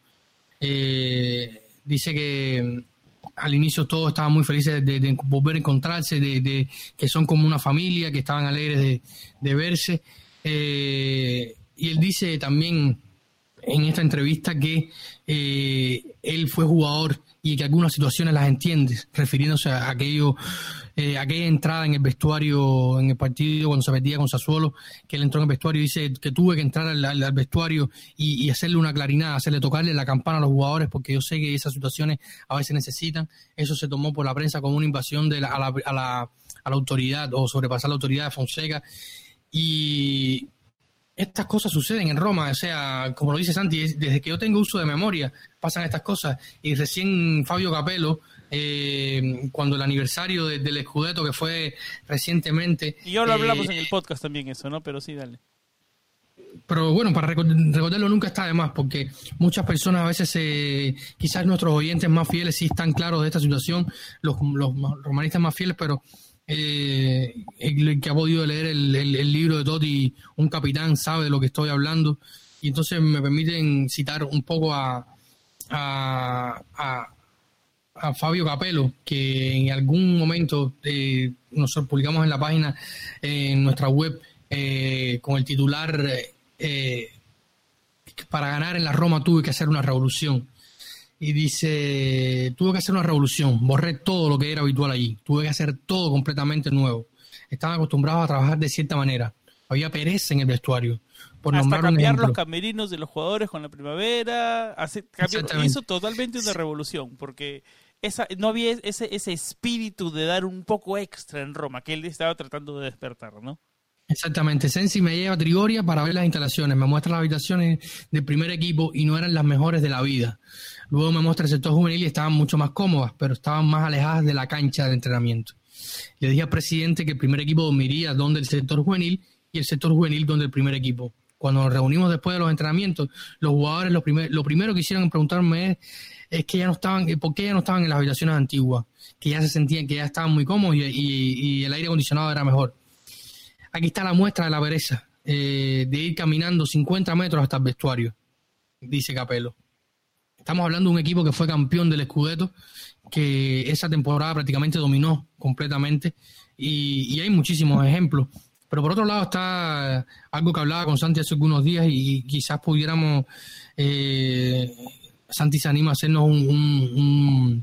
Eh, dice que al inicio todos estaban muy felices de, de volver a encontrarse, de, de que son como una familia, que estaban alegres de, de verse. Eh, y él dice también en esta entrevista que eh, él fue jugador y que algunas situaciones las entiende, refiriéndose a aquello, eh, aquella entrada en el vestuario en el partido cuando se perdía con Sassuolo, que él entró en el vestuario y dice que tuve que entrar al, al, al vestuario y, y hacerle una clarinada, hacerle tocarle la campana a los jugadores, porque yo sé que esas situaciones a veces necesitan. Eso se tomó por la prensa como una invasión de la, a, la, a, la, a la autoridad, o sobrepasar la autoridad de Fonseca. Y estas cosas suceden en Roma, o sea, como lo dice Santi, desde que yo tengo uso de memoria pasan estas cosas. Y recién Fabio Capello, eh, cuando el aniversario de, del Scudetto, que fue recientemente... Y ya lo hablamos eh, en el podcast también eso, ¿no? Pero sí, dale. Pero bueno, para recordarlo nunca está de más, porque muchas personas a veces, eh, quizás nuestros oyentes más fieles sí están claros de esta situación, los, los romanistas más fieles, pero... Eh, el que ha podido leer el, el, el libro de Totti, un capitán, sabe de lo que estoy hablando, y entonces me permiten citar un poco a a, a, a Fabio Capello, que en algún momento eh, nosotros publicamos en la página, eh, en nuestra web, eh, con el titular eh, para ganar en la Roma tuve que hacer una revolución. Y dice, tuve que hacer una revolución, borré todo lo que era habitual allí, tuve que hacer todo completamente nuevo. Estaban acostumbrados a trabajar de cierta manera, había pereza en el vestuario. Por Hasta cambiar los camerinos de los jugadores con la primavera, hace, cambió, hizo totalmente una revolución, porque esa no había ese, ese espíritu de dar un poco extra en Roma, que él estaba tratando de despertar, ¿no? Exactamente. Sensi me lleva a Trigoria para ver las instalaciones, me muestra las habitaciones del primer equipo y no eran las mejores de la vida. Luego me muestra el sector juvenil y estaban mucho más cómodas, pero estaban más alejadas de la cancha de entrenamiento. Le dije al presidente que el primer equipo dormiría donde el sector juvenil y el sector juvenil donde el primer equipo. Cuando nos reunimos después de los entrenamientos, los jugadores lo, primer, lo primero que hicieron preguntarme es, es que ya no estaban, por qué ya no estaban en las habitaciones antiguas, que ya se sentían que ya estaban muy cómodos y, y, y el aire acondicionado era mejor. Aquí está la muestra de la pereza, eh, de ir caminando cincuenta metros hasta el vestuario, dice Capello. Estamos hablando de un equipo que fue campeón del Scudetto, que esa temporada prácticamente dominó completamente, y, y hay muchísimos ejemplos. Pero por otro lado está algo que hablaba con Santi hace algunos días, y quizás pudiéramos, eh, Santi se anima a hacernos un, un, un,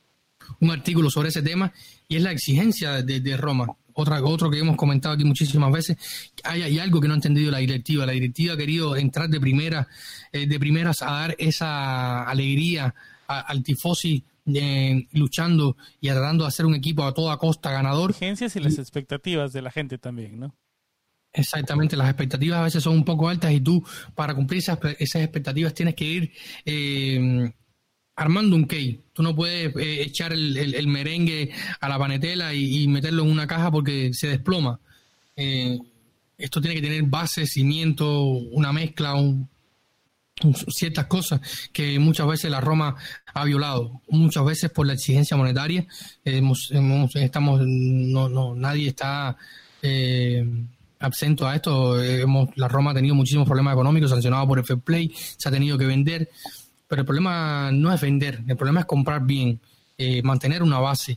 un artículo sobre ese tema, y es la exigencia de, de Roma. Otra, otro que hemos comentado aquí muchísimas veces, hay, hay algo que no ha entendido la directiva. La directiva ha querido entrar de primera, eh, de primeras a dar esa alegría a, al tifosi, eh, luchando y tratando de hacer un equipo a toda costa ganador. Exigencias y las expectativas de la gente también, ¿no? Exactamente, las expectativas a veces son un poco altas y tú, para cumplir esas, esas expectativas, tienes que ir eh, armando un cake. Tú no puedes eh, echar el, el, el merengue a la panetela y, y meterlo en una caja porque se desploma. Eh, esto tiene que tener base, cimiento, una mezcla, un, un, ciertas cosas que muchas veces la Roma ha violado, muchas veces por la exigencia monetaria. Hemos, hemos, estamos, no, no, nadie está eh, absento a esto. Hemos, la Roma ha tenido muchísimos problemas económicos, sancionado por el Fair Play, se ha tenido que vender, pero el problema no es vender, el problema es comprar bien, eh, mantener una base,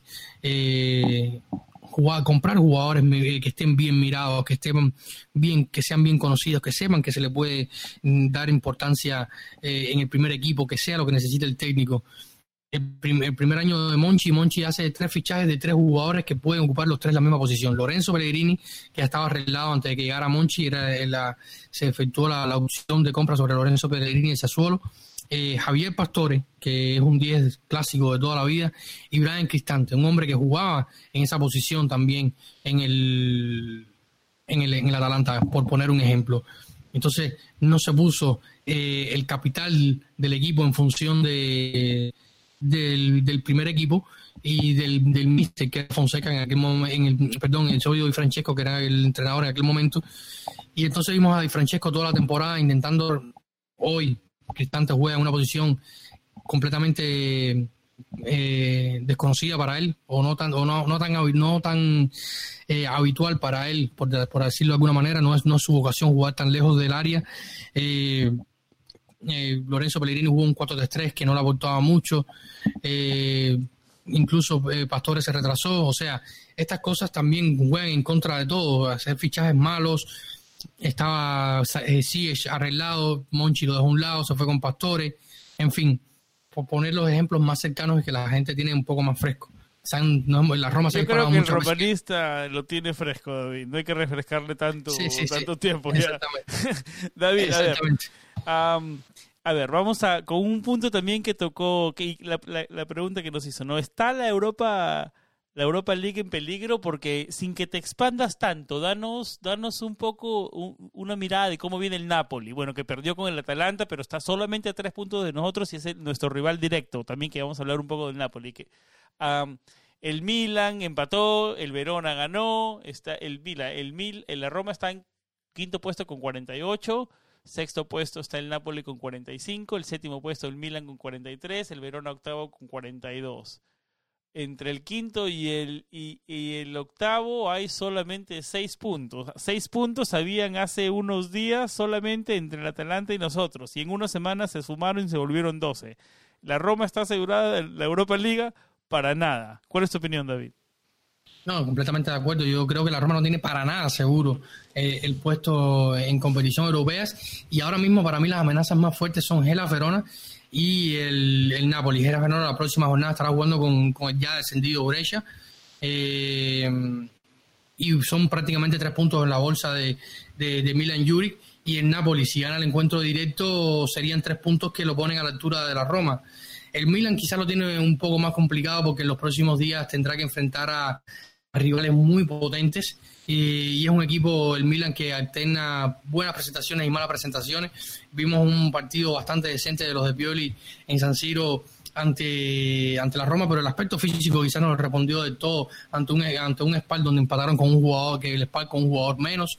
eh, jugar, comprar jugadores que estén bien mirados, que estén bien, que sean bien conocidos, que sepan que se le puede dar importancia eh, en el primer equipo, que sea lo que necesite el técnico. El, prim, el primer año de Monchi, Monchi hace tres fichajes de tres jugadores que pueden ocupar los tres la misma posición. Lorenzo Pellegrini, que ya estaba arreglado antes de que llegara Monchi, era la, se efectuó la, la opción de compra sobre Lorenzo Pellegrini de Sassuolo. Eh, Javier Pastore, que es un diez clásico de toda la vida, y Brian Cristante, un hombre que jugaba en esa posición también en el, en el, en el Atalanta, por poner un ejemplo. Entonces no se puso eh, el capital del equipo en función de, del, del primer equipo y del, del míster, que era Fonseca en aquel momento, en el, perdón, el socio Di Francesco, que era el entrenador en aquel momento. Y entonces vimos a Di Francesco toda la temporada intentando hoy. Cristante juega en una posición completamente eh, desconocida para él, o no tan, o no, no tan, no tan eh, habitual para él, por, por decirlo de alguna manera. No es, no es su vocación jugar tan lejos del área. Eh, eh, Lorenzo Pellegrini jugó un cuatro tres tres que no le aportaba mucho. Eh, incluso eh, Pastore se retrasó. O sea, estas cosas también juegan en contra de todo. Hacer fichajes malos. Estaba eh, sí arreglado, Monchi lo dejó a un lado, se fue con Pastore, en fin, por poner los ejemplos más cercanos y que la gente tiene un poco más fresco. Se han, no, la Roma se Yo ha creo que el romanista lo tiene fresco, David, no hay que refrescarle tanto, sí, sí, tanto sí. tiempo. Exactamente. David, Exactamente. a ver, um, a ver, vamos a con un punto también que tocó, que la, la, la pregunta que nos hizo, ¿no? ¿Está la Europa... la Europa League en peligro? Porque sin que te expandas tanto, danos danos un poco un, una mirada de cómo viene el Napoli. Bueno, que perdió con el Atalanta, pero está solamente a tres puntos de nosotros y es el, nuestro rival directo. También que vamos a hablar un poco del Napoli. Que, um, el Milan empató, el Verona ganó, está el Milan, el Mil, el, la Roma está en quinto puesto con cuarenta y ocho, sexto puesto está el Napoli con cuarenta y cinco, el séptimo puesto el Milan con cuarenta y tres, el Verona octavo con cuarenta y dos. Entre el quinto y el y, y el octavo hay solamente seis puntos. Seis puntos habían hace unos días solamente entre el Atalanta y nosotros. Y en una semana se sumaron y se volvieron doce. ¿La Roma está asegurada de la Europa League? Para nada. ¿Cuál es tu opinión, David? No, completamente de acuerdo. Yo creo que la Roma no tiene para nada seguro eh, el puesto en competición europeas. Y ahora mismo para mí las amenazas más fuertes son Hellas Verona y el, el Napoli. Hellas Verona la próxima jornada estará jugando con, con el ya descendido Brescia. Eh, y son prácticamente tres puntos en la bolsa de, de, de Milan Juric. Y el Napoli, si gana el encuentro directo, serían tres puntos que lo ponen a la altura de la Roma. El Milan quizás lo tiene un poco más complicado porque en los próximos días tendrá que enfrentar a, a rivales muy potentes. Y, y es un equipo, el Milan, que alterna buenas presentaciones y malas presentaciones. Vimos un partido bastante decente de los de Pioli en San Siro ante, ante la Roma, pero el aspecto físico quizás no respondió del todo ante un, ante un Spal donde empataron con un jugador, que el Spal con un jugador menos.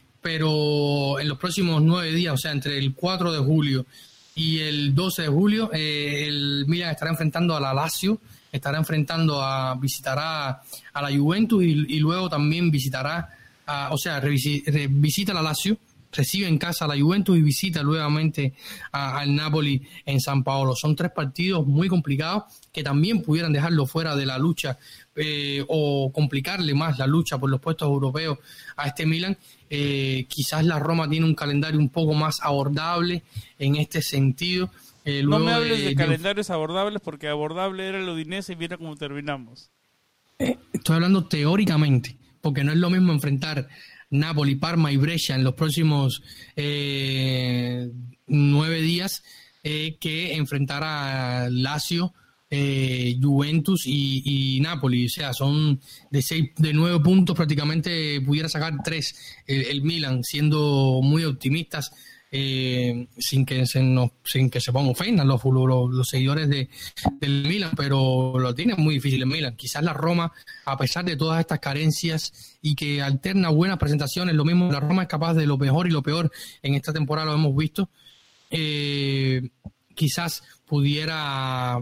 Pero en los próximos nueve días, o sea, entre el cuatro de julio y el doce de julio, eh, el Milan estará enfrentando a la Lazio, estará enfrentando a, visitará a la Juventus y, y luego también visitará, a, o sea, revisi, re, visita a la Lazio, recibe en casa a la Juventus y visita nuevamente a, al Napoli en San Paolo. Son tres partidos muy complicados que también pudieran dejarlo fuera de la lucha eh, o complicarle más la lucha por los puestos europeos a este Milan. Eh, quizás la Roma tiene un calendario un poco más abordable en este sentido. Eh, no me hables de, de calendarios abordables porque abordable era el Udinese y mira cómo terminamos. Eh, estoy hablando teóricamente, porque no es lo mismo enfrentar Napoli, Parma y Brescia en los próximos eh, nueve días eh, que enfrentar a Lazio, eh, Juventus y, y Napoli. O sea, son de seis, de nueve puntos prácticamente pudiera sacar tres el, el Milan, siendo muy optimistas. eh, sin que se nos, sin que se pongan ofendas los, los, los seguidores de, del Milan, pero lo tiene muy difícil el Milan. Quizás la Roma, a pesar de todas estas carencias y que alterna buenas presentaciones, lo mismo, la Roma es capaz de lo mejor y lo peor en esta temporada, lo hemos visto. Eh, quizás pudiera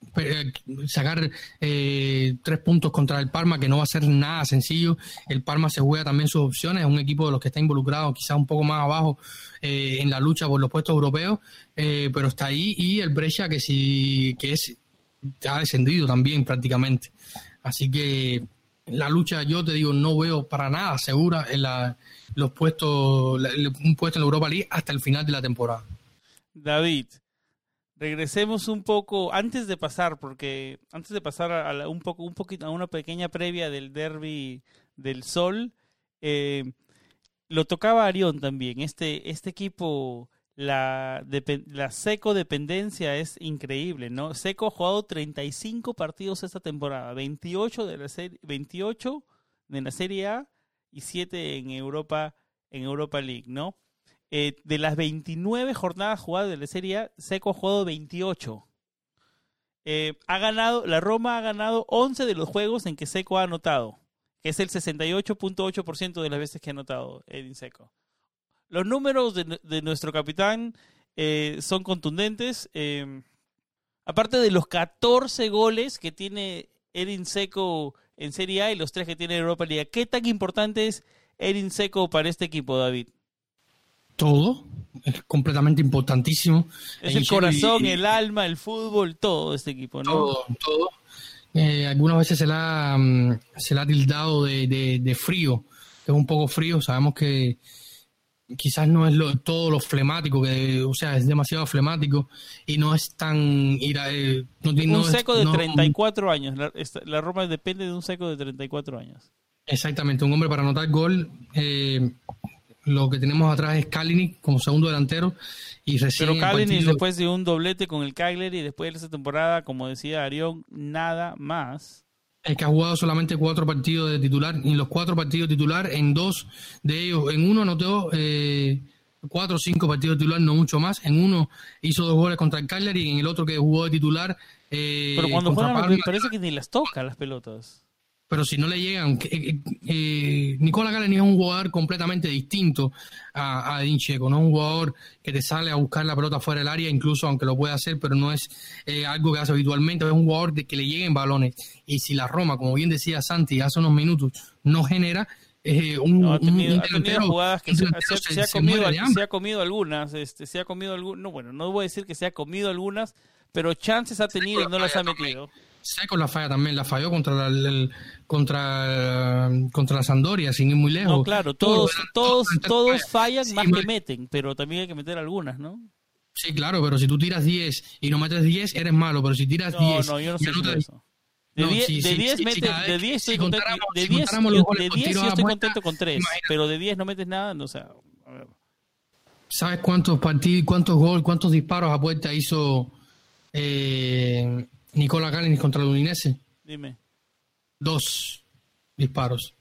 sacar eh, tres puntos contra el Parma, que no va a ser nada sencillo. El Parma se juega también sus opciones, es un equipo de los que está involucrado quizás un poco más abajo eh, en la lucha por los puestos europeos, eh, pero está ahí, y el Brescia que sí que es ha descendido también prácticamente, así que la lucha, yo te digo, no veo para nada segura en la, los puestos, la, un puesto en la Europa League hasta el final de la temporada. David, regresemos un poco antes de pasar, porque antes de pasar a, la, un poco, un poquito a una pequeña previa del derbi del Sol, eh, lo tocaba Arión también. Este, este equipo, la, de, la Seco dependencia es increíble, ¿no? Seco ha jugado treinta y cinco partidos esta temporada, veintiocho de la serie, veintiocho de la Serie A y siete en Europa, en Europa League, ¿no? Eh, de las veintinueve jornadas jugadas de la Serie A, Seco ha jugado veintiocho. Eh, ha ganado, la Roma ha ganado once de los juegos en que Seco ha anotado, que es el sesenta y ocho punto ocho por ciento de las veces que ha anotado Edin Seco. Los números de, de nuestro capitán eh, son contundentes. Eh, aparte de los catorce goles que tiene Edin Seco en Serie A y los tres que tiene en Europa League, ¿qué tan importante es Edin Seco para este equipo, David? Todo, es completamente importantísimo. Es el corazón, el alma, el fútbol, todo este equipo, ¿no? Todo, todo. Eh, algunas veces se la, um, se la ha tildado de, de, de frío, que es un poco frío. Sabemos que quizás no es lo, todo lo flemático, que, o sea, es demasiado flemático y no es tan... Ira, eh, no, un no Seco es, de no, treinta y cuatro años, la, esta, la Roma depende de un Seco de treinta y cuatro años. Exactamente, un hombre para anotar gol. Eh, lo que tenemos atrás es Kalinic como segundo delantero. Y recién Pero Kalinic partido... después de un doblete con el Cagliari y después de esa temporada, como decía Arión, nada más. Es que ha jugado solamente cuatro partidos de titular, y en los cuatro partidos titular, en dos de ellos, en uno anotó eh, cuatro o cinco partidos de titular, no mucho más. En uno hizo dos goles contra el Cagliari y en el otro que jugó de titular. Eh, Pero cuando contra juegan, Parma, me parece que ni las toca las pelotas. Pero si no le llegan, eh, eh, Nicola Kalinic es un jugador completamente distinto a, a Edin Dzeko, no es un jugador que te sale a buscar la pelota fuera del área, incluso aunque lo puede hacer, pero no es eh, algo que hace habitualmente, es un jugador de que le lleguen balones. Y si la Roma, como bien decía Santi hace unos minutos, no genera eh, un, no, ha tenido, un, un ha tenido jugadas que se, se, se, se, ha se, comido, se, se ha comido algunas, este, se ha comido algunas, no, bueno, no voy a decir que se ha comido algunas, pero chances ha tenido y no las ha metido. Seco la falla también, la falló contra la, el, contra, contra la Sampdoria, sin ir muy lejos. No, claro, todos, todos, todos, todos fallan sí, más man. que meten, pero también hay que meter algunas, ¿no? Sí, claro, pero si tú tiras diez y no metes diez, eres malo, pero si tiras no, diez... No, yo no sé no te... eso. De no, diez, sí, de sí, diez sí, mete, sí, de diez si estoy contento, de si diez, yo, de diez yo estoy puerta, contento con tres, imagínate. Pero de diez no metes nada, no, o sea, a ver. ¿Sabes cuántos partidos, cuántos goles, cuántos disparos a puerta hizo eh, Nicola Kalinic contra el Udinese? Dime. Dos disparos.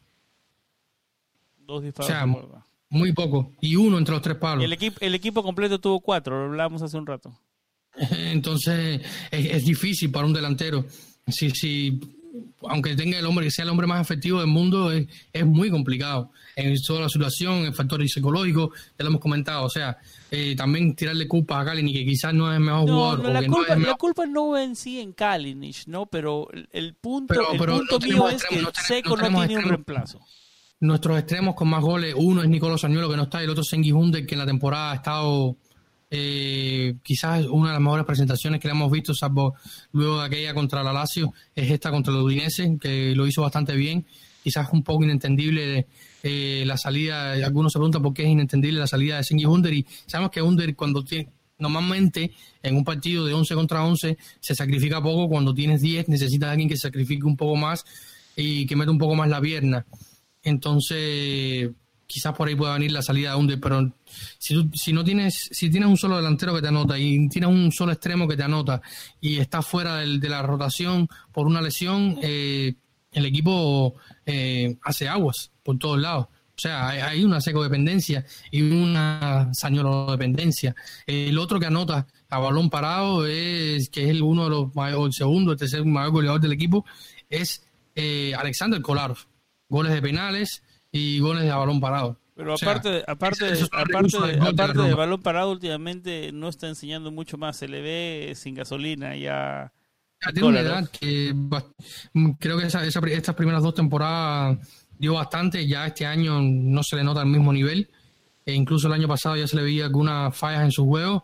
Dos disparos. O sea, muy, muy poco. Y uno entre los tres palos. El equipo, el equipo completo tuvo cuatro, lo hablábamos hace un rato. Entonces, es, es difícil para un delantero. Si, si, aunque tenga el hombre que sea el hombre más efectivo del mundo, es, es muy complicado. En toda la situación, el factor psicológico, ya lo hemos comentado. O sea, eh, también tirarle culpa a Kalinic, que quizás no es el mejor no, jugador. No, la, culpa, no es mejor... la culpa no va en sí en Kalinic, ¿no? Pero el, el punto, pero, el pero punto no mío es extremos, que no Seco no, no tiene extremos. un reemplazo. Nuestros extremos con más goles, uno es Nicolás Sañuelo, que no está, y el otro es Cengiz Under, que en la temporada ha estado eh, quizás una de las mejores presentaciones que le hemos visto, salvo luego de aquella contra la Lazio, es esta contra el Udinese, que lo hizo bastante bien. Quizás un poco inentendible eh, la salida, algunos se preguntan por qué es inentendible la salida de Cengiz Under, y sabemos que Under cuando tiene, normalmente en un partido de once contra once se sacrifica poco, cuando tienes diez necesitas a alguien que se sacrifique un poco más y que meta un poco más la pierna. Entonces, quizás por ahí pueda venir la salida de Under, pero si, tú, si no tienes, si tienes un solo delantero que te anota y tienes un solo extremo que te anota y estás fuera del, de la rotación por una lesión, eh, el equipo eh, hace aguas por todos lados. O sea, hay, hay una seco-dependencia y una Zaniolo-dependencia. El otro que anota a balón parado, es que es el uno de los mayores, el segundo, el tercer mayor goleador del equipo, es eh, Alexander Kolarov. Goles de penales y goles de a balón parado. Pero O sea, aparte, aparte, eso es un aparte, recurso del de, gol de la aparte de Roma. balón parado, últimamente no está enseñando mucho más. Se le ve sin gasolina ya. Ya tiene una Kolarov. edad que ba- creo que esa, esa, estas primeras dos temporadas dio bastante. Ya este año no se le nota al mismo nivel. E incluso el año pasado ya se le veía algunas fallas en su juego.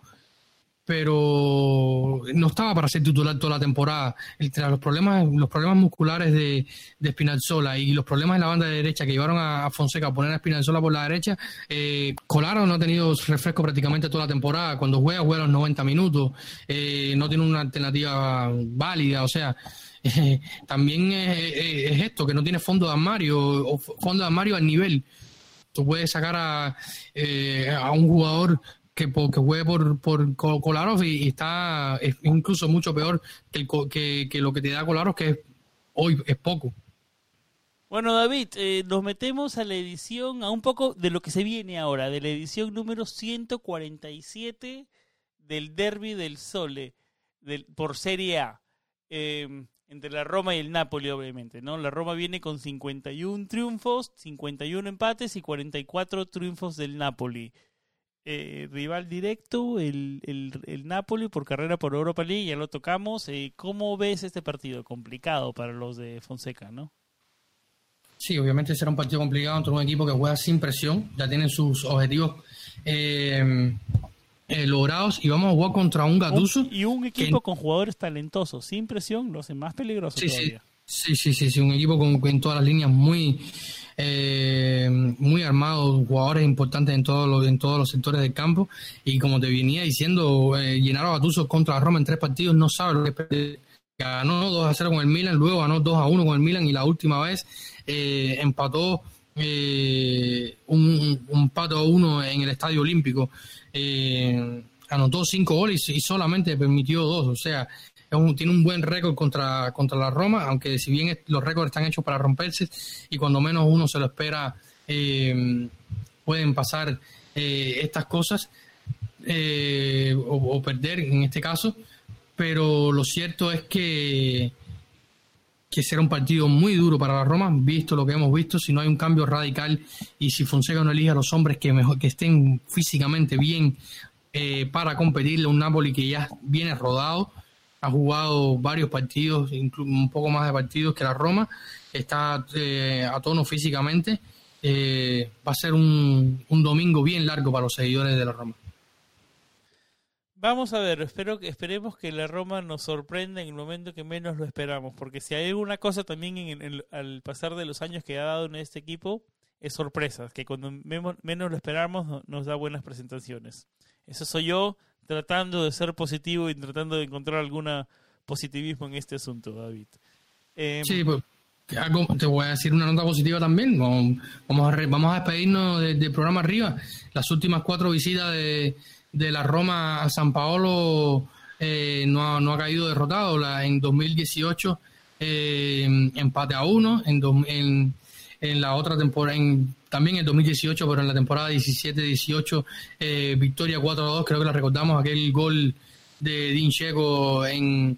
Pero no estaba para ser titular toda la temporada. Entre los problemas, los problemas musculares de, de Spinazzola y los problemas en la banda de derecha que llevaron a, a Fonseca a poner a Spinazzola por la derecha, eh, Kolarov no ha tenido refresco prácticamente toda la temporada. Cuando juega, juega los noventa minutos. Eh, no tiene una alternativa válida. O sea, eh, también es, es- es esto, que no tiene fondo de armario o fondo de armario al nivel. Tú puedes sacar a, eh, a un jugador que, po- que juegue por, por Ko- Kolarov y, y está es incluso mucho peor que, el co- que, que lo que te da Kolarov, que es, hoy es poco. Bueno, David, eh, nos metemos a la edición, a un poco de lo que se viene ahora, de la edición número ciento cuarenta y siete del Derby del Sole, del, por Serie A, eh, entre la Roma y el Napoli, obviamente, ¿no? La Roma viene con cincuenta y uno triunfos, cincuenta y uno empates y cuarenta y cuatro triunfos del Napoli. Eh, rival directo, el, el, el Napoli por carrera por Europa League, ya lo tocamos. Eh, ¿Cómo ves este partido? Complicado para los de Fonseca, ¿no? Sí, obviamente será un partido complicado contra un equipo que juega sin presión, ya tienen sus objetivos eh, eh, logrados y vamos a jugar contra un Gattuso. Un- y un equipo con jugadores talentosos, sin presión, lo hace más peligroso Sí, sí, todavía. sí, sí, sí, sí, un equipo con, con todas las líneas muy eh, muy armado, jugadores importantes en todos los en todos los sectores del campo y como te venía diciendo, eh, Gennaro Gattuso contra la Roma en tres partidos no sabe lo que es. Ganó dos a cero con el Milan, luego ganó dos a uno con el Milan y la última vez eh, empató eh, un, un empate a uno en el Estadio Olímpico. Eh, anotó cinco goles y solamente permitió dos, o sea, es un- tiene un buen récord contra, contra la Roma, aunque si bien es- los récords están hechos para romperse y cuando menos uno se lo espera, eh, pueden pasar eh, estas cosas eh, o, o perder en este caso, pero lo cierto es que que será un partido muy duro para la Roma, visto lo que hemos visto, si no hay un cambio radical y si Fonseca no elige a los hombres que mejor que estén físicamente bien eh, para competirle a un Napoli que ya viene rodado, ha jugado varios partidos, inclu- un poco más de partidos que la Roma, está eh, a tono físicamente, eh, va a ser un, un domingo bien largo para los seguidores de la Roma. Vamos a ver, espero que esperemos que la Roma nos sorprenda en el momento que menos lo esperamos, porque si hay alguna cosa también en el- al pasar de los años que ha dado en este equipo, es sorpresas, que cuando memo- menos lo esperamos no- nos da buenas presentaciones. Eso soy yo tratando de ser positivo y tratando de encontrar alguna positivismo en este asunto, David. Eh, Sí, pues algo- te voy a decir una nota positiva también. Vamos vamos a, re- vamos a despedirnos de- del programa arriba. Las últimas cuatro visitas de, de la Roma a San Paolo eh, no, ha, no ha caído derrotado. La, en dos mil dieciocho eh, empate a uno. En, dos- en, en la otra temporada, en, también en dos mil dieciocho, pero en la temporada diecisiete dieciocho, eh, victoria cuatro a dos. Creo que la recordamos, aquel gol de Din Dzeko en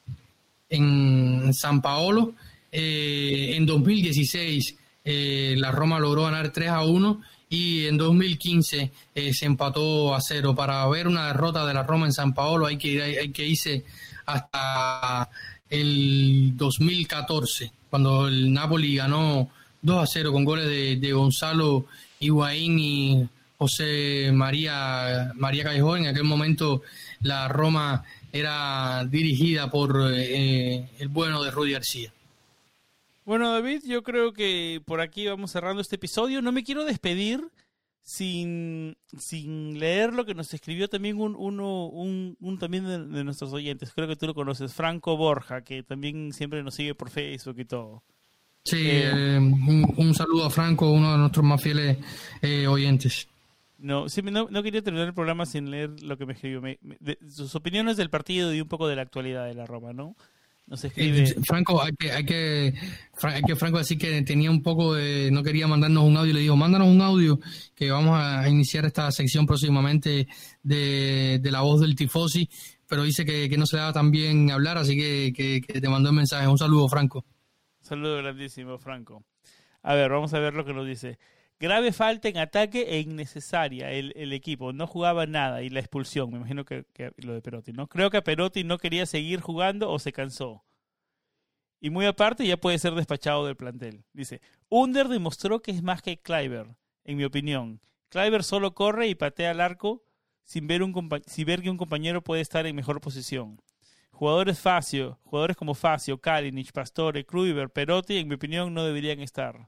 en San Paolo. Eh, en dos mil dieciséis eh, la Roma logró ganar tres a uno y en dos mil quince eh, se empató a cero. Para ver una derrota de la Roma en San Paolo hay que, ir- hay, hay que irse hasta el dos mil catorce, cuando el Napoli ganó dos a cero con goles de, de Gonzalo Higuaín y José María, María Callejón. En aquel momento la Roma era dirigida por eh, el bueno de Rudy García. Bueno, David, yo creo que por aquí vamos cerrando este episodio. No me quiero despedir sin, sin leer lo que nos escribió también un, uno, un, un también de, de nuestros oyentes. Creo que tú lo conoces, Franco Borja, que también siempre nos sigue por Facebook y todo. Sí, Eh, eh, un, un saludo a Franco, uno de nuestros más fieles eh, oyentes. No, sí, no, no quería terminar el programa sin leer lo que me escribió. Me- me- de- sus opiniones del partido y un poco de la actualidad de la Roma, ¿no? Nos escribe... Eh, Franco, hay que, hay que, hay que Franco decir que tenía un poco de, no quería mandarnos un audio, le digo, mándanos un audio que vamos a iniciar esta sección próximamente de, de la voz del tifosi, pero dice que, que no se le daba tan bien hablar, así que, que, que te mandó un mensaje. Un saludo, Franco. Un saludo grandísimo, Franco. A ver, vamos a ver lo que nos dice. Grave falta en ataque e innecesaria el, el equipo. No jugaba nada y la expulsión. Me imagino que, que lo de Perotti, ¿no? Creo que Perotti no quería seguir jugando o se cansó. Y muy aparte ya puede ser despachado del plantel. Dice, Under demostró que es más que Kluivert, en mi opinión. Kluivert solo corre y patea al arco sin ver, un compa- sin ver que un compañero puede estar en mejor posición. Jugadores Facio, jugadores como Facio, Kalinic, Pastore, Kluivert, Perotti, en mi opinión no deberían estar.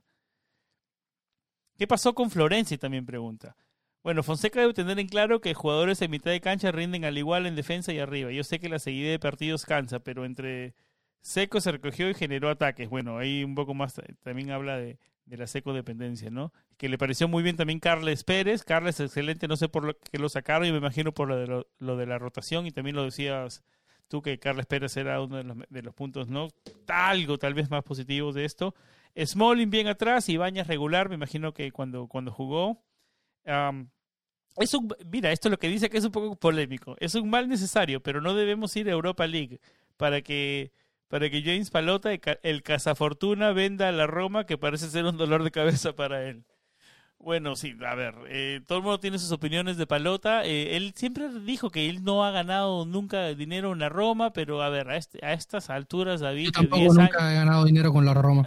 ¿Qué pasó con Florenzi? También pregunta. Bueno, Fonseca debe tener en claro que jugadores en mitad de cancha rinden al igual en defensa y arriba. Yo sé que la seguida de partidos cansa, pero entre Seco se recogió y generó ataques. Bueno, ahí un poco más también habla de, de la Seco dependencia, ¿no? Que le pareció muy bien también Carles Pérez. Carles excelente, no sé por lo que lo sacaron y me imagino por lo de, lo, lo de la rotación y también lo decías tú que Carles Pérez era uno de los, de los puntos, ¿no? Algo tal vez más positivos de esto. Smalling bien atrás y Bañas regular, me imagino que cuando, cuando jugó. Um, es un, mira, esto es lo que dice que es un poco polémico. Es un mal necesario, pero no debemos ir a Europa League para que, para que James Palota, el cazafortuna, venda a la Roma, que parece ser un dolor de cabeza para él. Bueno, sí, a ver, eh, todo el mundo tiene sus opiniones de Palota. Eh, él siempre dijo que él no ha ganado nunca dinero en la Roma, pero a ver, a, este, a estas alturas, David... Yo tampoco nunca años... he ganado dinero con la Roma.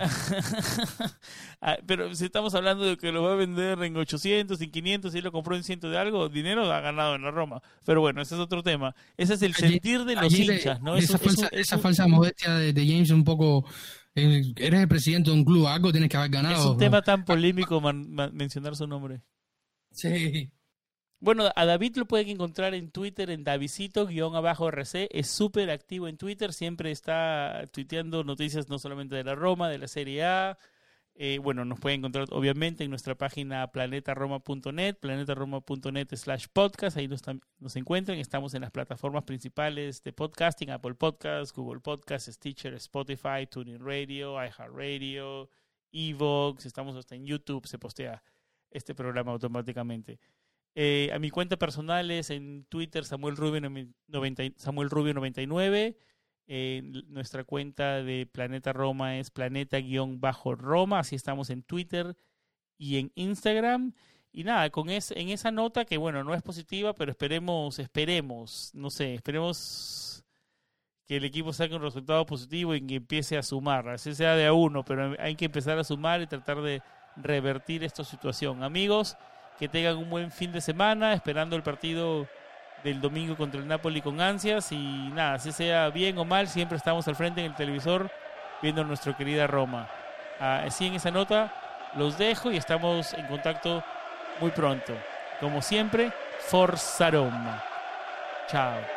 ah, pero si estamos hablando de que lo va a vender en ochocientos, en quinientos, y lo compró en ciento de algo, dinero ha ganado en la Roma. Pero bueno, ese es otro tema. Ese es el allí, sentir de los hinchas, ¿no? Esa, es, falsa, es un, esa es falsa modestia de, de James un poco... Eres el presidente de un club, algo tienes que haber ganado. Es un ¿no? tema tan polémico man, man, mencionar su nombre. Sí. Bueno, a David lo pueden encontrar en Twitter en Davidcito-R C. Es súper activo en Twitter, siempre está tuiteando noticias no solamente de la Roma, de la Serie A. Eh, bueno, nos pueden encontrar obviamente en nuestra página planetaroma punto net, planetaroma punto net slash podcast, ahí nos, nos encuentran. Estamos en las plataformas principales de podcasting, Apple Podcasts, Google Podcasts, Stitcher, Spotify, TuneIn Radio, iHeartRadio, Evox, estamos hasta en YouTube, se postea este programa automáticamente. Eh, a mi cuenta personal es en Twitter Samuel Rubio noventa, Samuel Rubio noventa y nueve. Eh, nuestra cuenta de Planeta Roma es planeta-roma, así estamos en Twitter y en Instagram. Y nada, con es, en esa nota que bueno, no es positiva, pero esperemos, esperemos, no sé, esperemos que el equipo saque un resultado positivo y que empiece a sumar, así sea de a uno, pero hay que empezar a sumar y tratar de revertir esta situación. Amigos, que tengan un buen fin de semana, esperando el partido del domingo contra el Napoli con ansias y nada, si sea bien o mal, siempre estamos al frente en el televisor viendo a nuestra querida Roma. Así en esa nota los dejo y estamos en contacto muy pronto. Como siempre, Forza Roma. Chao.